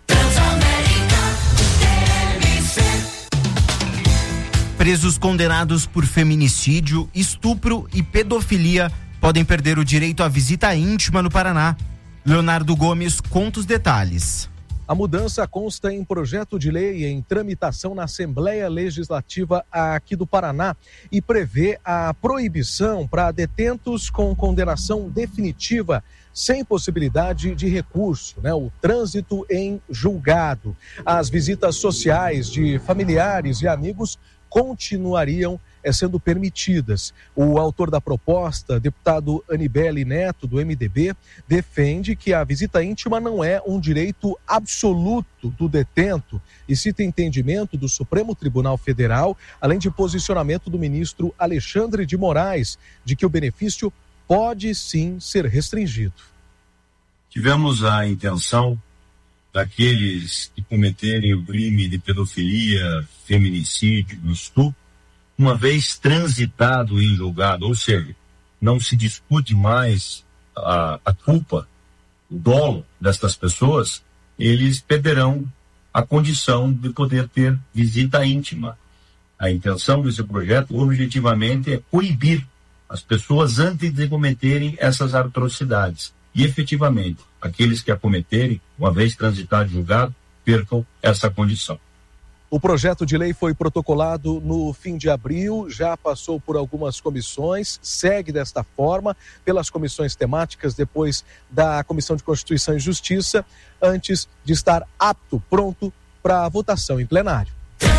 Presos condenados por feminicídio, estupro e pedofilia podem perder o direito à visita íntima no Paraná. Leonardo Gomes conta os detalhes. A mudança consta em projeto de lei em tramitação na Assembleia Legislativa aqui do Paraná e prevê a proibição para detentos com condenação definitiva sem possibilidade de recurso, né? O trânsito em julgado. As visitas sociais de familiares e amigos continuariam é, sendo permitidas. O autor da proposta, deputado Anibele Neto, do M D B, defende que a visita íntima não é um direito absoluto do detento e cita entendimento do Supremo Tribunal Federal, além de posicionamento do ministro Alexandre de Moraes, de que o benefício pode sim ser restringido. Tivemos a intenção daqueles que cometerem o crime de pedofilia, feminicídio, estupro, uma vez transitado em julgado, ou seja, não se discute mais a, a culpa, o dolo destas pessoas, eles perderão a condição de poder ter visita íntima. A intenção desse projeto, objetivamente, é coibir as pessoas antes de cometerem essas atrocidades. E, efetivamente, aqueles que a cometerem, uma vez transitado em julgado, percam essa condição. O projeto de lei foi protocolado no fim de abril, já passou por algumas comissões, segue desta forma pelas comissões temáticas, depois da Comissão de Constituição e Justiça, antes de estar apto, pronto para votação em plenário.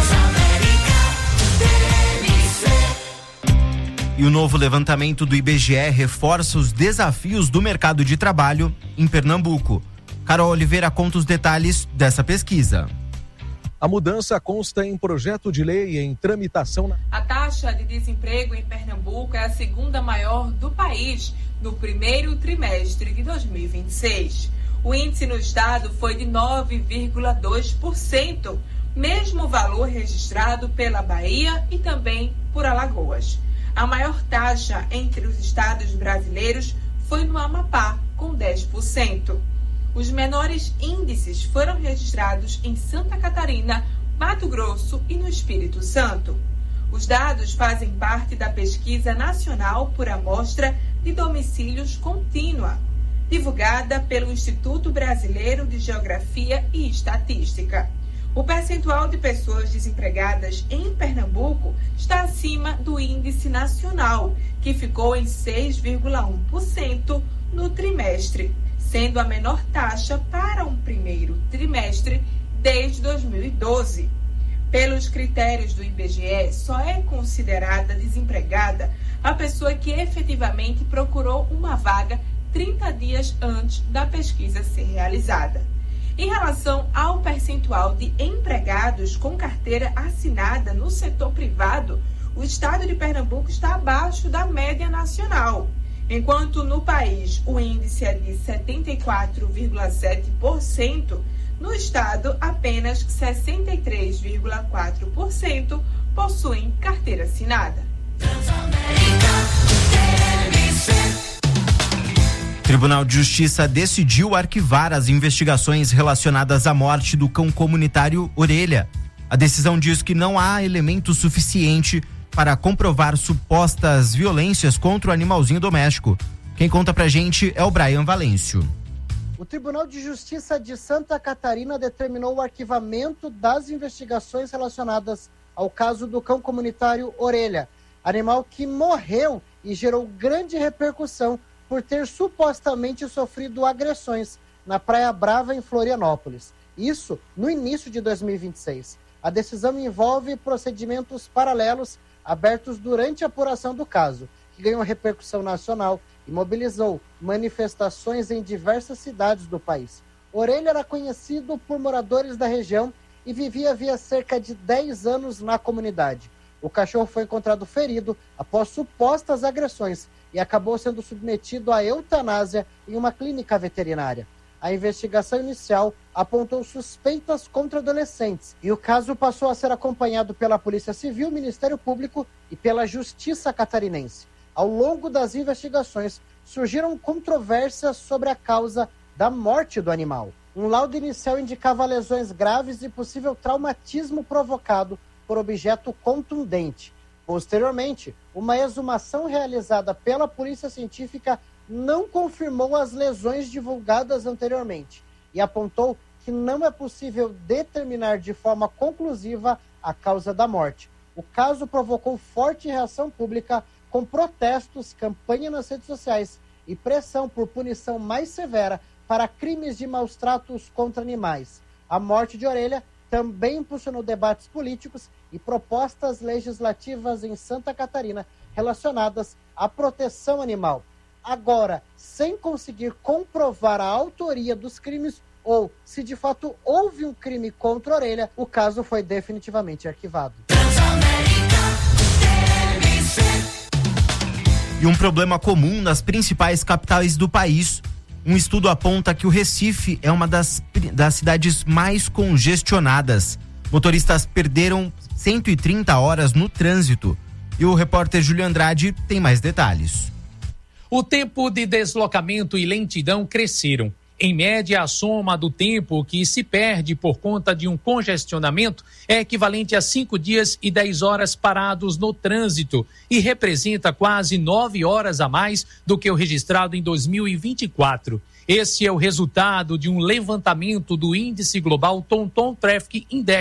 E o novo levantamento do I B G E reforça os desafios do mercado de trabalho em Pernambuco. Carol Oliveira conta os detalhes dessa pesquisa. A mudança consta em projeto de lei em tramitação. Na... A taxa de desemprego em Pernambuco é a segunda maior do país no primeiro trimestre de dois mil e vinte e seis. O índice no estado foi de nove vírgula dois por cento, mesmo valor registrado pela Bahia e também por Alagoas. A maior taxa entre os estados brasileiros foi no Amapá, com dez por cento. Os menores índices foram registrados em Santa Catarina, Mato Grosso e no Espírito Santo. Os dados fazem parte da Pesquisa Nacional por Amostra de Domicílios Contínua, divulgada pelo Instituto Brasileiro de Geografia e Estatística. O percentual de pessoas desempregadas em Pernambuco está acima do índice nacional, que ficou em seis vírgula um por cento no trimestre, sendo a menor taxa para um primeiro trimestre desde dois mil e doze. Pelos critérios do I B G E, só é considerada desempregada a pessoa que efetivamente procurou uma vaga trinta dias antes da pesquisa ser realizada. Em relação ao percentual de empregados com carteira assinada no setor privado, o estado de Pernambuco está abaixo da média nacional. Enquanto no país o índice é de setenta e quatro vírgula sete por cento, no estado apenas sessenta e três vírgula quatro por cento possuem carteira assinada. Tribunal de Justiça decidiu arquivar as investigações relacionadas à morte do cão comunitário Orelha. A decisão diz que não há elemento suficiente para comprovar supostas violências contra o animalzinho doméstico. Quem conta pra gente é o Brian Valêncio. O Tribunal de Justiça de Santa Catarina determinou o arquivamento das investigações relacionadas ao caso do cão comunitário Orelha, animal que morreu e gerou grande repercussão por ter supostamente sofrido agressões na Praia Brava, em Florianópolis. Isso no início de dois mil e vinte e seis. A decisão envolve procedimentos paralelos abertos durante a apuração do caso, que ganhou repercussão nacional e mobilizou manifestações em diversas cidades do país. Orelha era conhecido por moradores da região e vivia havia cerca de dez anos na comunidade. O cachorro foi encontrado ferido após supostas agressões e acabou sendo submetido à eutanásia em uma clínica veterinária. A investigação inicial apontou suspeitas contra adolescentes e o caso passou a ser acompanhado pela Polícia Civil, Ministério Público e pela Justiça Catarinense. Ao longo das investigações, surgiram controvérsias sobre a causa da morte do animal. Um laudo inicial indicava lesões graves e possível traumatismo provocado por objeto contundente. Posteriormente, uma exumação realizada pela Polícia Científica não confirmou as lesões divulgadas anteriormente e apontou que não é possível determinar de forma conclusiva a causa da morte. O caso provocou forte reação pública, com protestos, campanha nas redes sociais e pressão por punição mais severa para crimes de maus tratos contra animais. A morte de Orelha também impulsionou debates políticos e propostas legislativas em Santa Catarina relacionadas à proteção animal. Agora, sem conseguir comprovar a autoria dos crimes ou se de fato houve um crime contra a Orelha, o caso foi definitivamente arquivado. E um problema comum nas principais capitais do país. Um estudo aponta que o Recife é uma das, das cidades mais congestionadas. Motoristas perderam cento e trinta horas no trânsito. E o repórter Júlio Andrade tem mais detalhes. O tempo de deslocamento e lentidão cresceram. Em média, a soma do tempo que se perde por conta de um congestionamento é equivalente a cinco dias e dez horas parados no trânsito e representa quase nove horas a mais do que o registrado em dois mil e vinte e quatro. Esse é o resultado de um levantamento do Índice Global TomTom Traffic Index,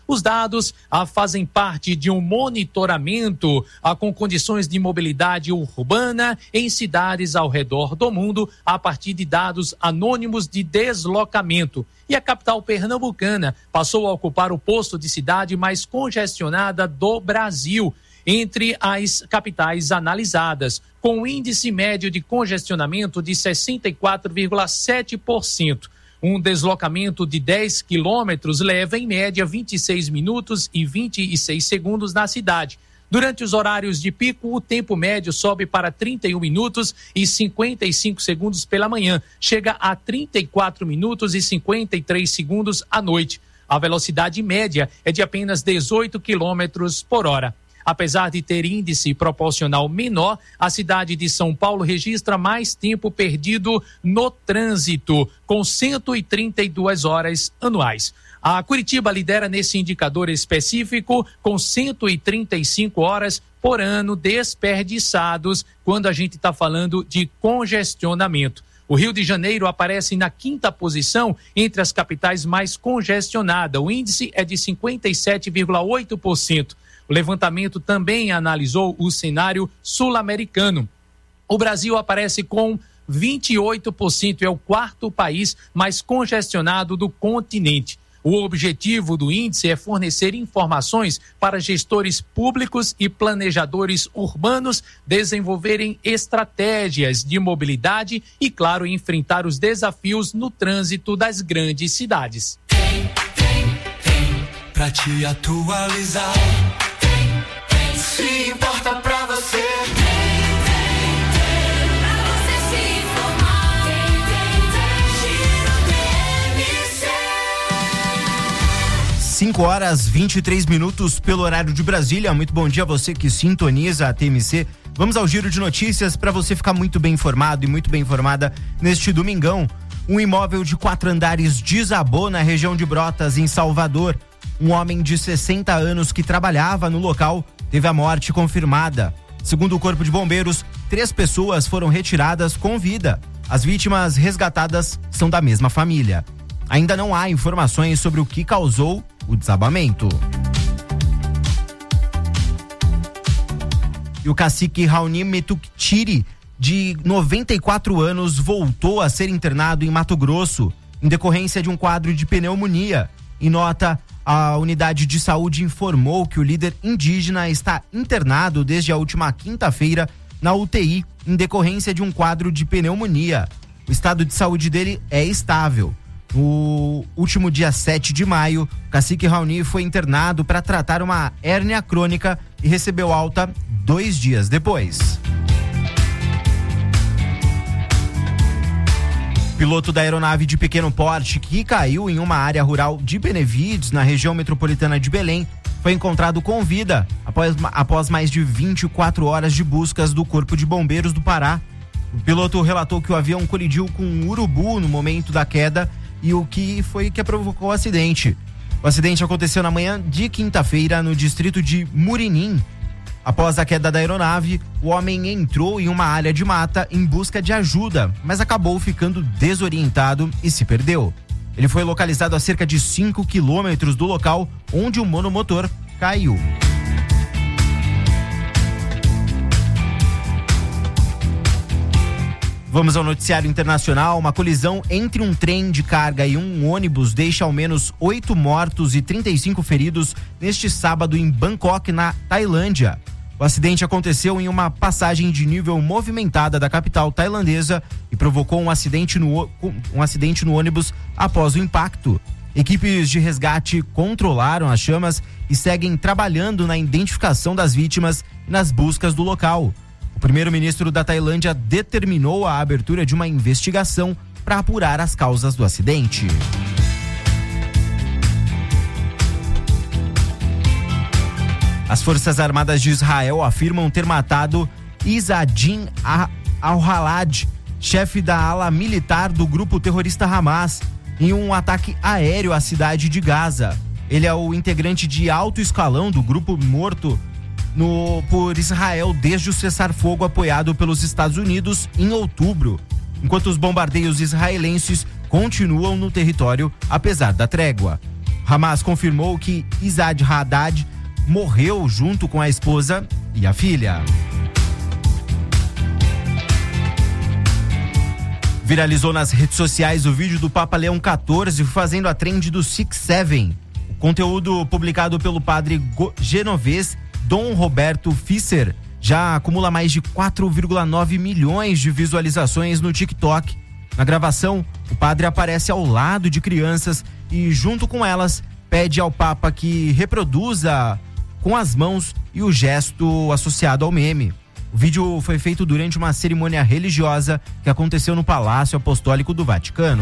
Os dados ah, fazem parte de um monitoramento ah, com condições de mobilidade urbana em cidades ao redor do mundo a partir de dados anônimos de deslocamento. E a capital pernambucana passou a ocupar o posto de cidade mais congestionada do Brasil entre as capitais analisadas, com um índice médio de congestionamento de sessenta e quatro vírgula sete por cento. Um deslocamento de dez quilômetros leva, em média, vinte e seis minutos e vinte e seis segundos na cidade. Durante os horários de pico, o tempo médio sobe para trinta e um minutos e cinquenta e cinco segundos pela manhã, chega a trinta e quatro minutos e cinquenta e três segundos à noite. A velocidade média é de apenas dezoito quilômetros por hora. Apesar de ter índice proporcional menor, a cidade de São Paulo registra mais tempo perdido no trânsito, com cento e trinta e duas horas anuais. A Curitiba lidera nesse indicador específico, com cento e trinta e cinco horas por ano desperdiçados, quando a gente está falando de congestionamento. O Rio de Janeiro aparece na quinta posição entre as capitais mais congestionadas. O índice é de cinquenta e sete vírgula oito por cento. O levantamento também analisou o cenário sul-americano. O Brasil aparece com vinte e oito por cento, é o quarto país mais congestionado do continente. O objetivo do índice é fornecer informações para gestores públicos e planejadores urbanos desenvolverem estratégias de mobilidade e, claro, enfrentar os desafios no trânsito das grandes cidades. Tem, tem, tem, pra te atualizar. Se importa pra você, tem, tem, tem, pra você se informar. Tem, tem, tem, Giro T M C. cinco horas e vinte e três minutos pelo horário de Brasília. Muito bom dia a você que sintoniza a T M C. Vamos ao giro de notícias para você ficar muito bem informado e muito bem informada neste domingão. Um imóvel de quatro andares desabou na região de Brotas, em Salvador. Um homem de sessenta anos que trabalhava no local teve a morte confirmada. Segundo o Corpo de Bombeiros, três pessoas foram retiradas com vida. As vítimas resgatadas são da mesma família. Ainda não há informações sobre o que causou o desabamento. E o cacique Raoni Metuktiri, de noventa e quatro anos, voltou a ser internado em Mato Grosso, em decorrência de um quadro de pneumonia. Em nota, a unidade de saúde informou que o líder indígena está internado desde a última quinta-feira na U T I, em decorrência de um quadro de pneumonia. O estado de saúde dele é estável. No último dia sete de maio, o cacique Raoni foi internado para tratar uma hérnia crônica e recebeu alta dois dias depois. Piloto da aeronave de pequeno porte que caiu em uma área rural de Benevides, na região metropolitana de Belém, foi encontrado com vida após, após mais de vinte e quatro horas de buscas do Corpo de Bombeiros do Pará. O piloto relatou que o avião colidiu com um urubu no momento da queda e o que foi que provocou o acidente. O acidente aconteceu na manhã de quinta-feira no distrito de Murinim. Após a queda da aeronave, o homem entrou em uma área de mata em busca de ajuda, mas acabou ficando desorientado e se perdeu. Ele foi localizado a cerca de cinco quilômetros do local onde o monomotor caiu. Vamos ao noticiário internacional. Uma colisão entre um trem de carga e um ônibus deixa ao menos oito mortos e trinta e cinco feridos neste sábado em Bangkok, na Tailândia. O acidente aconteceu em uma passagem de nível movimentada da capital tailandesa e provocou um acidente no, um acidente no ônibus após o impacto. Equipes de resgate controlaram as chamas e seguem trabalhando na identificação das vítimas e nas buscas do local. O primeiro-ministro da Tailândia determinou a abertura de uma investigação para apurar as causas do acidente. As Forças Armadas de Israel afirmam ter matado Izzadin al-Halad, chefe da ala militar do grupo terrorista Hamas, em um ataque aéreo à cidade de Gaza. Ele é o integrante de alto escalão do grupo morto no, por Israel desde o cessar-fogo apoiado pelos Estados Unidos em outubro, enquanto os bombardeios israelenses continuam no território apesar da trégua. Hamas confirmou que Izad Haddad morreu junto com a esposa e a filha. Viralizou nas redes sociais o vídeo do Papa Leão quatorze fazendo a trend do Six Seven. O conteúdo publicado pelo padre genovês Dom Roberto Fisser já acumula mais de quatro vírgula nove milhões de visualizações no TikTok. Na gravação, o padre aparece ao lado de crianças e, junto com elas, pede ao Papa que reproduza com as mãos e o gesto associado ao meme. O vídeo foi feito durante uma cerimônia religiosa que aconteceu no Palácio Apostólico do Vaticano.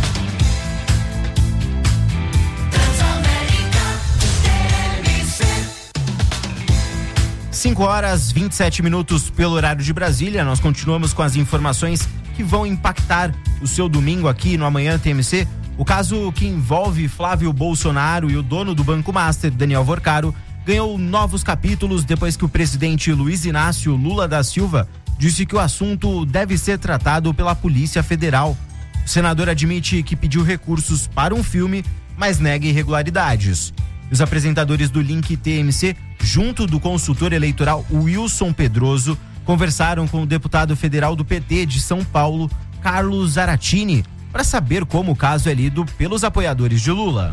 cinco horas e vinte e sete minutos pelo horário de Brasília. Nós continuamos com as informações que vão impactar o seu domingo aqui no Amanhã T M C. O caso que envolve Flávio Bolsonaro e o dono do Banco Master, Daniel Vorcaro, ganhou novos capítulos depois que o presidente Luiz Inácio Lula da Silva disse que o assunto deve ser tratado pela Polícia Federal. O senador admite que pediu recursos para um filme, mas nega irregularidades. Os apresentadores do Link T M C, junto do consultor eleitoral Wilson Pedroso, conversaram com o deputado federal do P T de São Paulo, Carlos Zaratini, para saber como o caso é lido pelos apoiadores de Lula.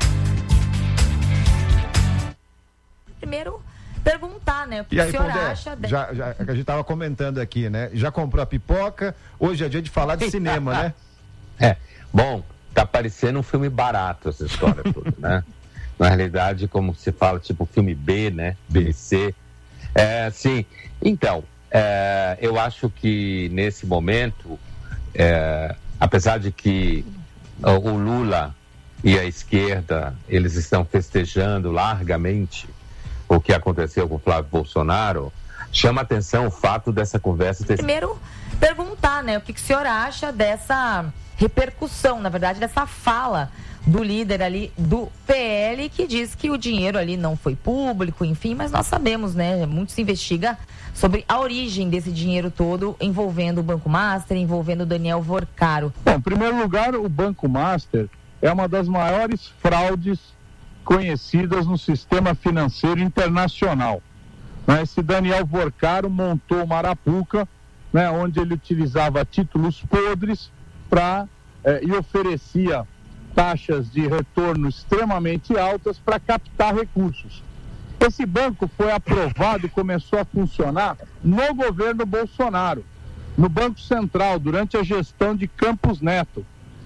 Primeiro, perguntar, né? O que e aí, o senhor Pondé, acha... De... Já, já, a gente estava comentando aqui, né? Já comprou a pipoca, hoje é dia de falar de cinema, né? É, bom, tá parecendo um filme barato essa história toda, né? Na realidade, como se fala, tipo filme B, né? B C. É, sim, então, é, eu acho que nesse momento, é, apesar de que o Lula e a esquerda, eles estão festejando largamente o que aconteceu com o Flávio Bolsonaro, chama atenção o fato dessa conversa ter... Primeiro, perguntar, né? O que, que o senhor acha dessa repercussão, na verdade, dessa fala do líder ali do P L, que diz que o dinheiro ali não foi público, enfim, mas nós sabemos, né? Muito se investiga sobre a origem desse dinheiro todo envolvendo o Banco Master, envolvendo o Daniel Vorcaro. Bom, em primeiro lugar, o Banco Master é uma das maiores fraudes conhecidas no sistema financeiro internacional. Esse Daniel Vorcaro montou uma arapuca, né, onde ele utilizava títulos podres pra, eh, e oferecia taxas de retorno extremamente altas para captar recursos. Esse banco foi aprovado e começou a funcionar no governo Bolsonaro, no Banco Central, durante a gestão de Campos Neto.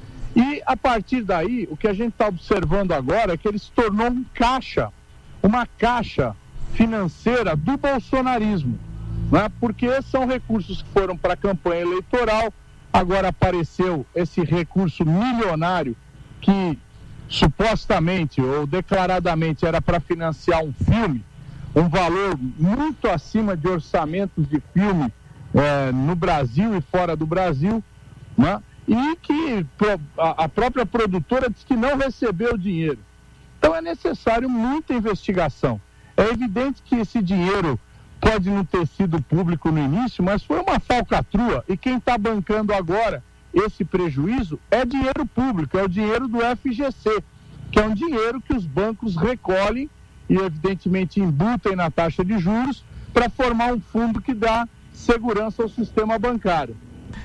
E, a partir daí, o que a gente está observando agora é que ele se tornou um caixa, uma caixa financeira do bolsonarismo, né? Porque são recursos que foram para a campanha eleitoral, agora apareceu esse recurso milionário que supostamente ou declaradamente era para financiar um filme, um valor muito acima de orçamentos de filme eh, no Brasil e fora do Brasil, né? E que a própria produtora diz que não recebeu o dinheiro. Então é necessário muita investigação. É evidente que esse dinheiro pode não ter sido público no início, mas foi uma falcatrua, e quem está bancando agora esse prejuízo é dinheiro público, é o dinheiro do F G C, que é um dinheiro que os bancos recolhem e evidentemente embutem na taxa de juros para formar um fundo que dá segurança ao sistema bancário.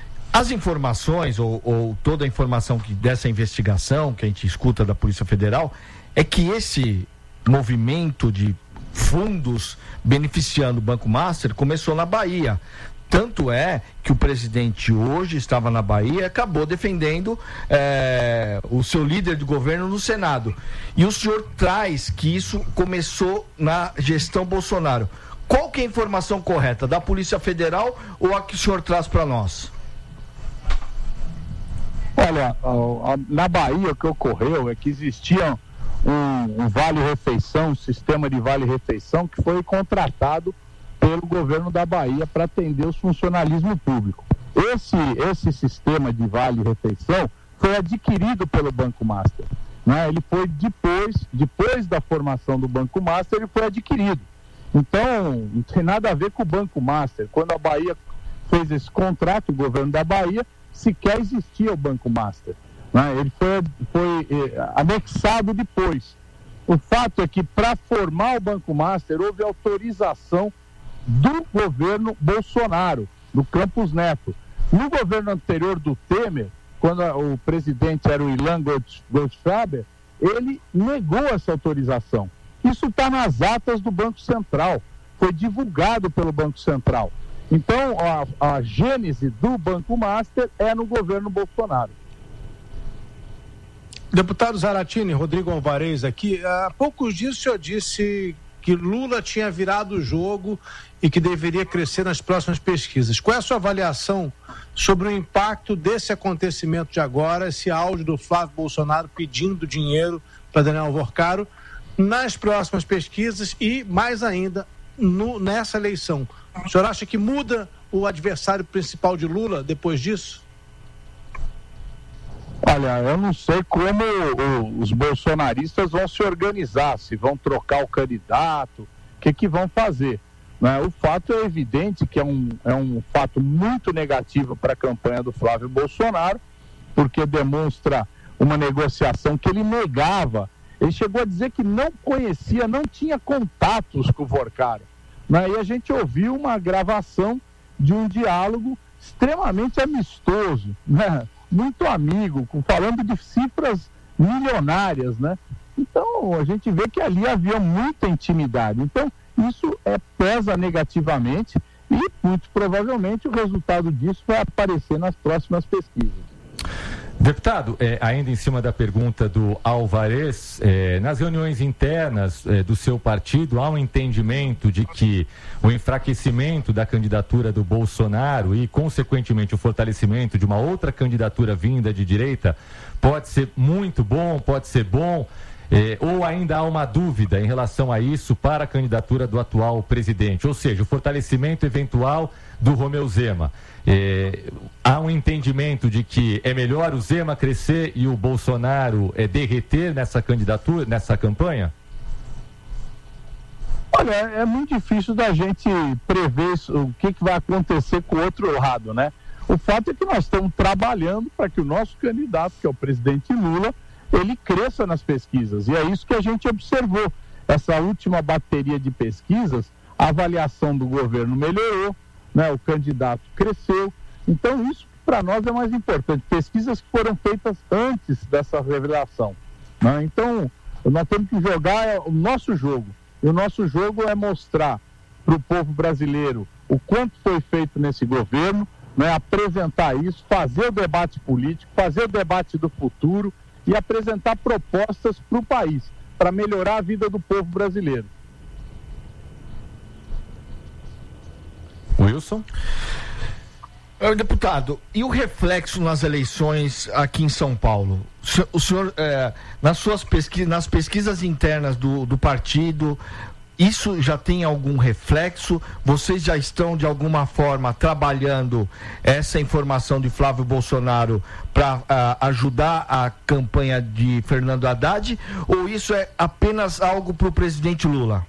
As informações, ou, ou toda a informação que, dessa investigação que a gente escuta da Polícia Federal, é que esse movimento de fundos beneficiando o Banco Master começou na Bahia. Tanto é que o presidente hoje estava na Bahia e acabou defendendo é, o seu líder de governo no Senado. E o senhor traz que isso começou na gestão Bolsonaro. Qual que é a informação correta? Da Polícia Federal ou a que o senhor traz para nós? Olha, na Bahia o que ocorreu é que existia um, um vale-refeição, um sistema de vale-refeição que foi contratado pelo governo da Bahia para atender o funcionalismo público. Esse, esse sistema de vale-refeição foi adquirido pelo Banco Master, né? Ele foi depois, depois da formação do Banco Master, ele foi adquirido. Então, não tem nada a ver com o Banco Master. Quando a Bahia fez esse contrato, o governo da Bahia, sequer existia o Banco Master. né? Ele foi, foi eh, anexado depois. O fato é que para formar o Banco Master houve autorização do governo Bolsonaro, do Campos Neto. No governo anterior do Temer, quando o presidente era o Ilan Goldfaber, ele negou essa autorização. Isso está nas atas do Banco Central, foi divulgado pelo Banco Central. Então, a, a gênese do Banco Master é no governo Bolsonaro. Deputado Zaratini, Rodrigo Alvarez aqui, há poucos dias o senhor disse que Lula tinha virado o jogo e que deveria crescer nas próximas pesquisas. Qual é a sua avaliação sobre o impacto desse acontecimento de agora, esse áudio do Flávio Bolsonaro pedindo dinheiro para Daniel Alvorcaro nas próximas pesquisas e, mais ainda, no, nessa eleição? O senhor acha que muda o adversário principal de Lula depois disso? Olha, eu não sei como o, os bolsonaristas vão se organizar, se vão trocar o candidato, o que que vão fazer, né? O fato é evidente que é um, é um fato muito negativo para a campanha do Flávio Bolsonaro, porque demonstra uma negociação que ele negava. Ele chegou a dizer que não conhecia, não tinha contatos com o Vorcaro, né? E a gente ouviu uma gravação de um diálogo extremamente amistoso, né? Muito amigo, falando de cifras milionárias, né? Então, a gente vê que ali havia muita intimidade. Então, isso é, pesa negativamente e, muito provavelmente, o resultado disso vai aparecer nas próximas pesquisas. Deputado, é, ainda em cima da pergunta do Alvarez, é, nas reuniões internas é, do seu partido, há um entendimento de que o enfraquecimento da candidatura do Bolsonaro e, consequentemente, o fortalecimento de uma outra candidatura vinda de direita pode ser muito bom, pode ser bom, é, ou ainda há uma dúvida em relação a isso para a candidatura do atual presidente, ou seja, o fortalecimento eventual do Romeu Zema. É, há um entendimento de que é melhor o Zema crescer e o Bolsonaro é, derreter nessa candidatura, nessa campanha? Olha, é muito difícil da gente prever o que, que vai acontecer com o outro lado, né? O fato é que nós estamos trabalhando para que o nosso candidato, que é o presidente Lula, ele cresça nas pesquisas. E é isso que a gente observou. Essa última bateria de pesquisas, a avaliação do governo melhorou, né? O candidato cresceu. Então isso para nós é mais importante. Pesquisas que foram feitas antes dessa revelação, né? Então nós temos que jogar o nosso jogo. E o nosso jogo é mostrar para o povo brasileiro o quanto foi feito nesse governo, né? Apresentar isso, fazer o debate político, fazer o debate do futuro e apresentar propostas para o país, para melhorar a vida do povo brasileiro. Wilson? Deputado, e o reflexo nas eleições aqui em São Paulo? O senhor, é, nas suas pesquisas, nas pesquisas internas do, do partido, isso já tem algum reflexo? Vocês já estão, de alguma forma, trabalhando essa informação de Flávio Bolsonaro para ajudar a campanha de Fernando Haddad? Ou isso é apenas algo para o presidente Lula?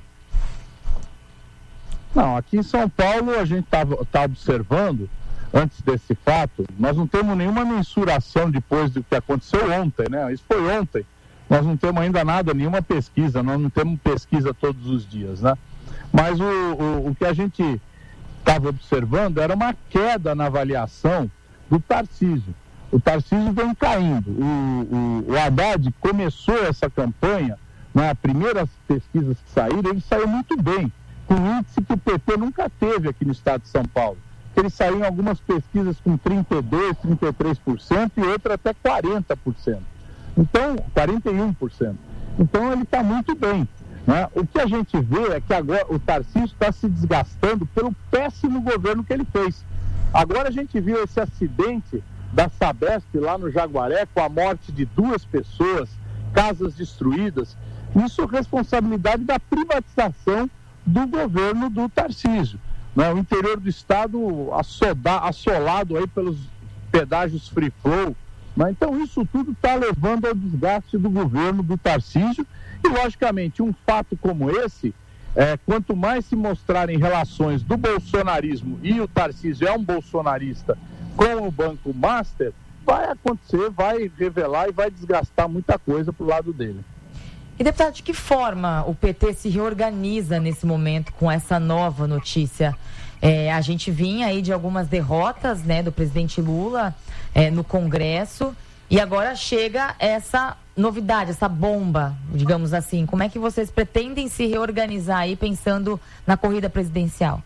Não, aqui em São Paulo a gente está tá observando, antes desse fato, nós não temos nenhuma mensuração depois do que aconteceu ontem, né? Isso foi ontem. Nós não temos ainda nada, nenhuma pesquisa, nós não temos pesquisa todos os dias, né? Mas o, o, o que a gente estava observando era uma queda na avaliação do Tarcísio. O Tarcísio vem caindo. O, o, o Haddad começou essa campanha, nas primeiras pesquisas que saíram, ele saiu muito bem, com um índice que o P T nunca teve aqui no estado de São Paulo. Ele saiu em algumas pesquisas com trinta e dois por cento, trinta e três por cento e outra até quarenta por cento. Então, quarenta e um por cento. Então ele está muito bem, né? O que a gente vê é que agora o Tarcísio está se desgastando pelo péssimo governo que ele fez. Agora a gente viu esse acidente da Sabesp lá no Jaguaré, com a morte de duas pessoas, casas destruídas. Isso é responsabilidade da privatização do governo do Tarcísio, né? O interior do estado assoda, assolado aí pelos pedágios free flow, né? Então isso tudo está levando ao desgaste do governo do Tarcísio e, logicamente, um fato como esse, é, quanto mais se mostrarem relações do bolsonarismo, e o Tarcísio é um bolsonarista, com o Banco Master, vai acontecer, vai revelar e vai desgastar muita coisa pro lado dele. E, deputado, de que forma o P T se reorganiza nesse momento com essa nova notícia? É, a gente vinha aí de algumas derrotas, né, do presidente Lula é, no Congresso, e agora chega essa novidade, essa bomba, digamos assim. Como é que vocês pretendem se reorganizar aí pensando na corrida presidencial?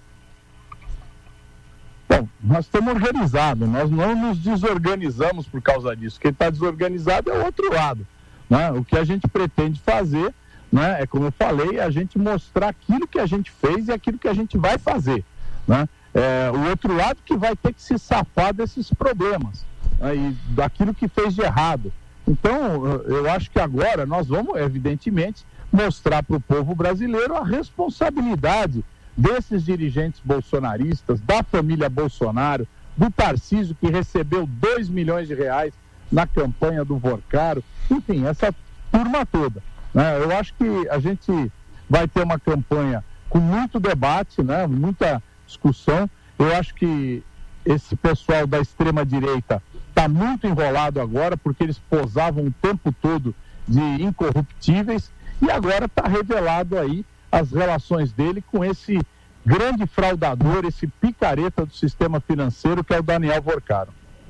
Bom, nós estamos organizados, nós não nos desorganizamos por causa disso. Quem está desorganizado é o outro lado, né? O que a gente pretende fazer, né, é, como eu falei, a gente mostrar aquilo que a gente fez e aquilo que a gente vai fazer, né? É, o outro lado que vai ter que se safar desses problemas, né, e daquilo que fez de errado. Então, eu acho que agora nós vamos, evidentemente, mostrar para o povo brasileiro a responsabilidade desses dirigentes bolsonaristas, da família Bolsonaro, do Tarcísio, que recebeu dois milhões de reais na campanha do Vorcaro, enfim, essa turma toda, né? Eu acho que a gente vai ter uma campanha com muito debate, né? Muita discussão. Eu acho que esse pessoal da extrema-direita está muito enrolado agora, porque eles posavam o tempo todo de incorruptíveis, e agora está revelado aí as relações dele com esse grande fraudador, esse picareta do sistema financeiro, que é o Daniel Vorcaro.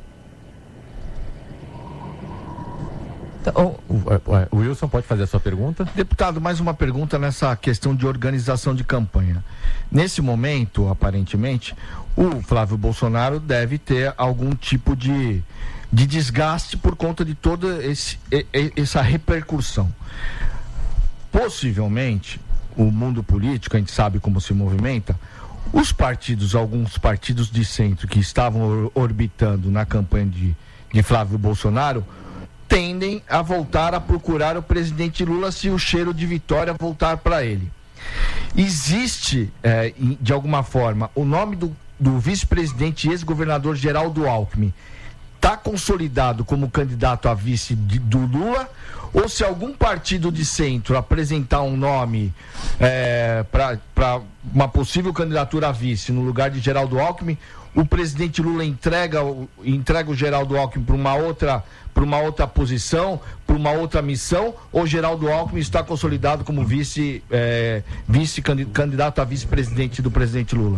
O, o, o Wilson pode fazer a sua pergunta? Deputado, mais uma pergunta nessa questão de organização de campanha. Nesse momento, aparentemente, o Flávio Bolsonaro deve ter algum tipo de, de desgaste por conta de toda esse, essa repercussão. Possivelmente, o mundo político, a gente sabe como se movimenta, os partidos, alguns partidos de centro que estavam orbitando na campanha de, de Flávio Bolsonaro, tendem a voltar a procurar o presidente Lula se o cheiro de vitória voltar para ele. Existe, é, de alguma forma, o nome do, do vice-presidente e ex-governador Geraldo Alckmin está consolidado como candidato a vice de, do Lula, ou se algum partido de centro apresentar um nome é, para uma possível candidatura a vice no lugar de Geraldo Alckmin, o presidente Lula entrega, entrega o Geraldo Alckmin para uma outra, para uma outra posição, para uma outra missão, ou Geraldo Alckmin está consolidado como vice, é, vice candidato a vice-presidente do presidente Lula?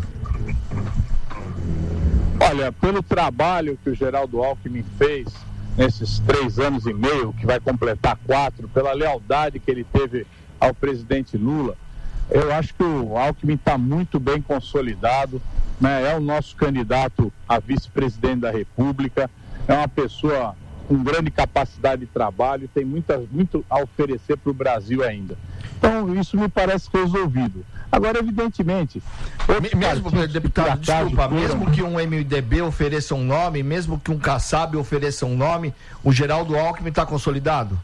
Olha, pelo trabalho que o Geraldo Alckmin fez nesses três anos e meio, que vai completar quatro, pela lealdade que ele teve ao presidente Lula, eu acho que o Alckmin está muito bem consolidado, né? É o nosso candidato a vice-presidente da República, é uma pessoa com grande capacidade de trabalho, tem muita, muito a oferecer para o Brasil ainda. Então, isso me parece resolvido. Agora, evidentemente... Mesmo, deputado, desculpa, mesmo que um M D B ofereça um nome, mesmo que um Kassab ofereça um nome, o Geraldo Alckmin está consolidado?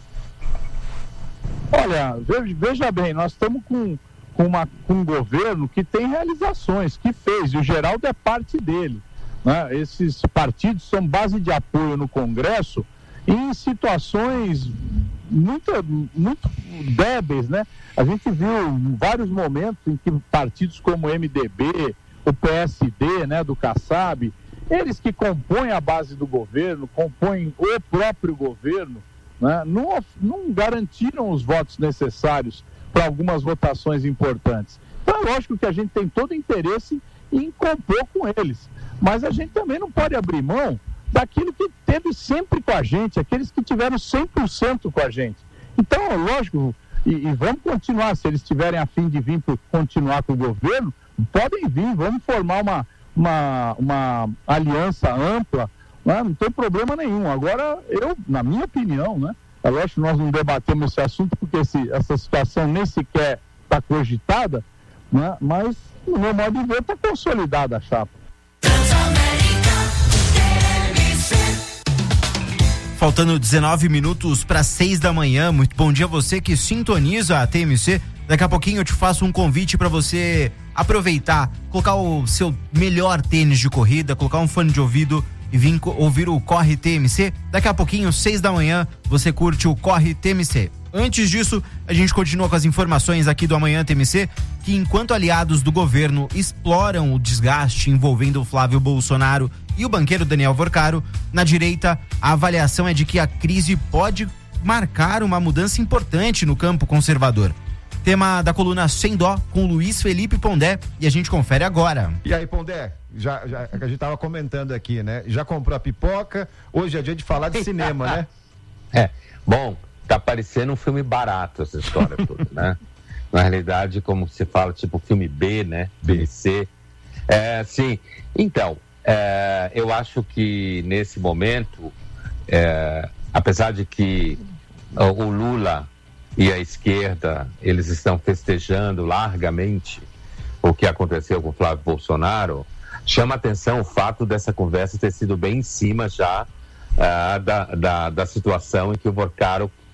Olha, veja bem, nós estamos com, com, uma, com um governo que tem realizações, que fez, e o Geraldo é parte dele, né? Esses partidos são base de apoio no Congresso em situações muito, muito débeis, né? A gente viu vários momentos em que partidos como o M D B, o P S D, né, do Kassab, eles que compõem a base do governo, compõem o próprio governo, né, não, não garantiram os votos necessários para algumas votações importantes. Então é lógico que a gente tem todo interesse em compor com eles, mas a gente também não pode abrir mão daquilo que teve sempre com a gente, aqueles que tiveram cem por cento com a gente. Então, lógico, e, e vamos continuar, se eles tiverem a fim de vir por continuar com o governo, podem vir, vamos formar uma, uma, uma aliança ampla, né? Não tem problema nenhum. Agora, eu, na minha opinião, né, é lógico que nós não debatemos esse assunto porque esse, essa situação nem sequer está cogitada, né, mas, no meu modo de ver, está consolidada a chapa. Faltando dezenove minutos para seis da manhã. Muito bom dia a você que sintoniza a T M C. Daqui a pouquinho eu te faço um convite para você aproveitar, colocar o seu melhor tênis de corrida, colocar um fone de ouvido e vir ouvir o Corre T M C. Daqui a pouquinho, seis da manhã, você curte o Corre T M C. Antes disso, a gente continua com as informações aqui do Amanhã T M C, que enquanto aliados do governo exploram o desgaste envolvendo o Flávio Bolsonaro e o banqueiro Daniel Vorcaro, na direita, a avaliação é de que a crise pode marcar uma mudança importante no campo conservador. Tema da coluna Sem Dó, com Luiz Felipe Pondé, e a gente confere agora. E aí, Pondé, já, já, a gente tava comentando aqui, né? Já comprou a pipoca, hoje é dia de falar de cinema, né? É, bom, tá parecendo um filme barato essa história toda, né? Na realidade, como se fala, tipo filme B, né? B C. É, sim, então, é, eu acho que nesse momento, é, apesar de que o Lula e a esquerda, eles estão festejando largamente o que aconteceu com o Flávio Bolsonaro, chama atenção o fato dessa conversa ter sido bem em cima já uh, da, da, da situação em que o Vorcaro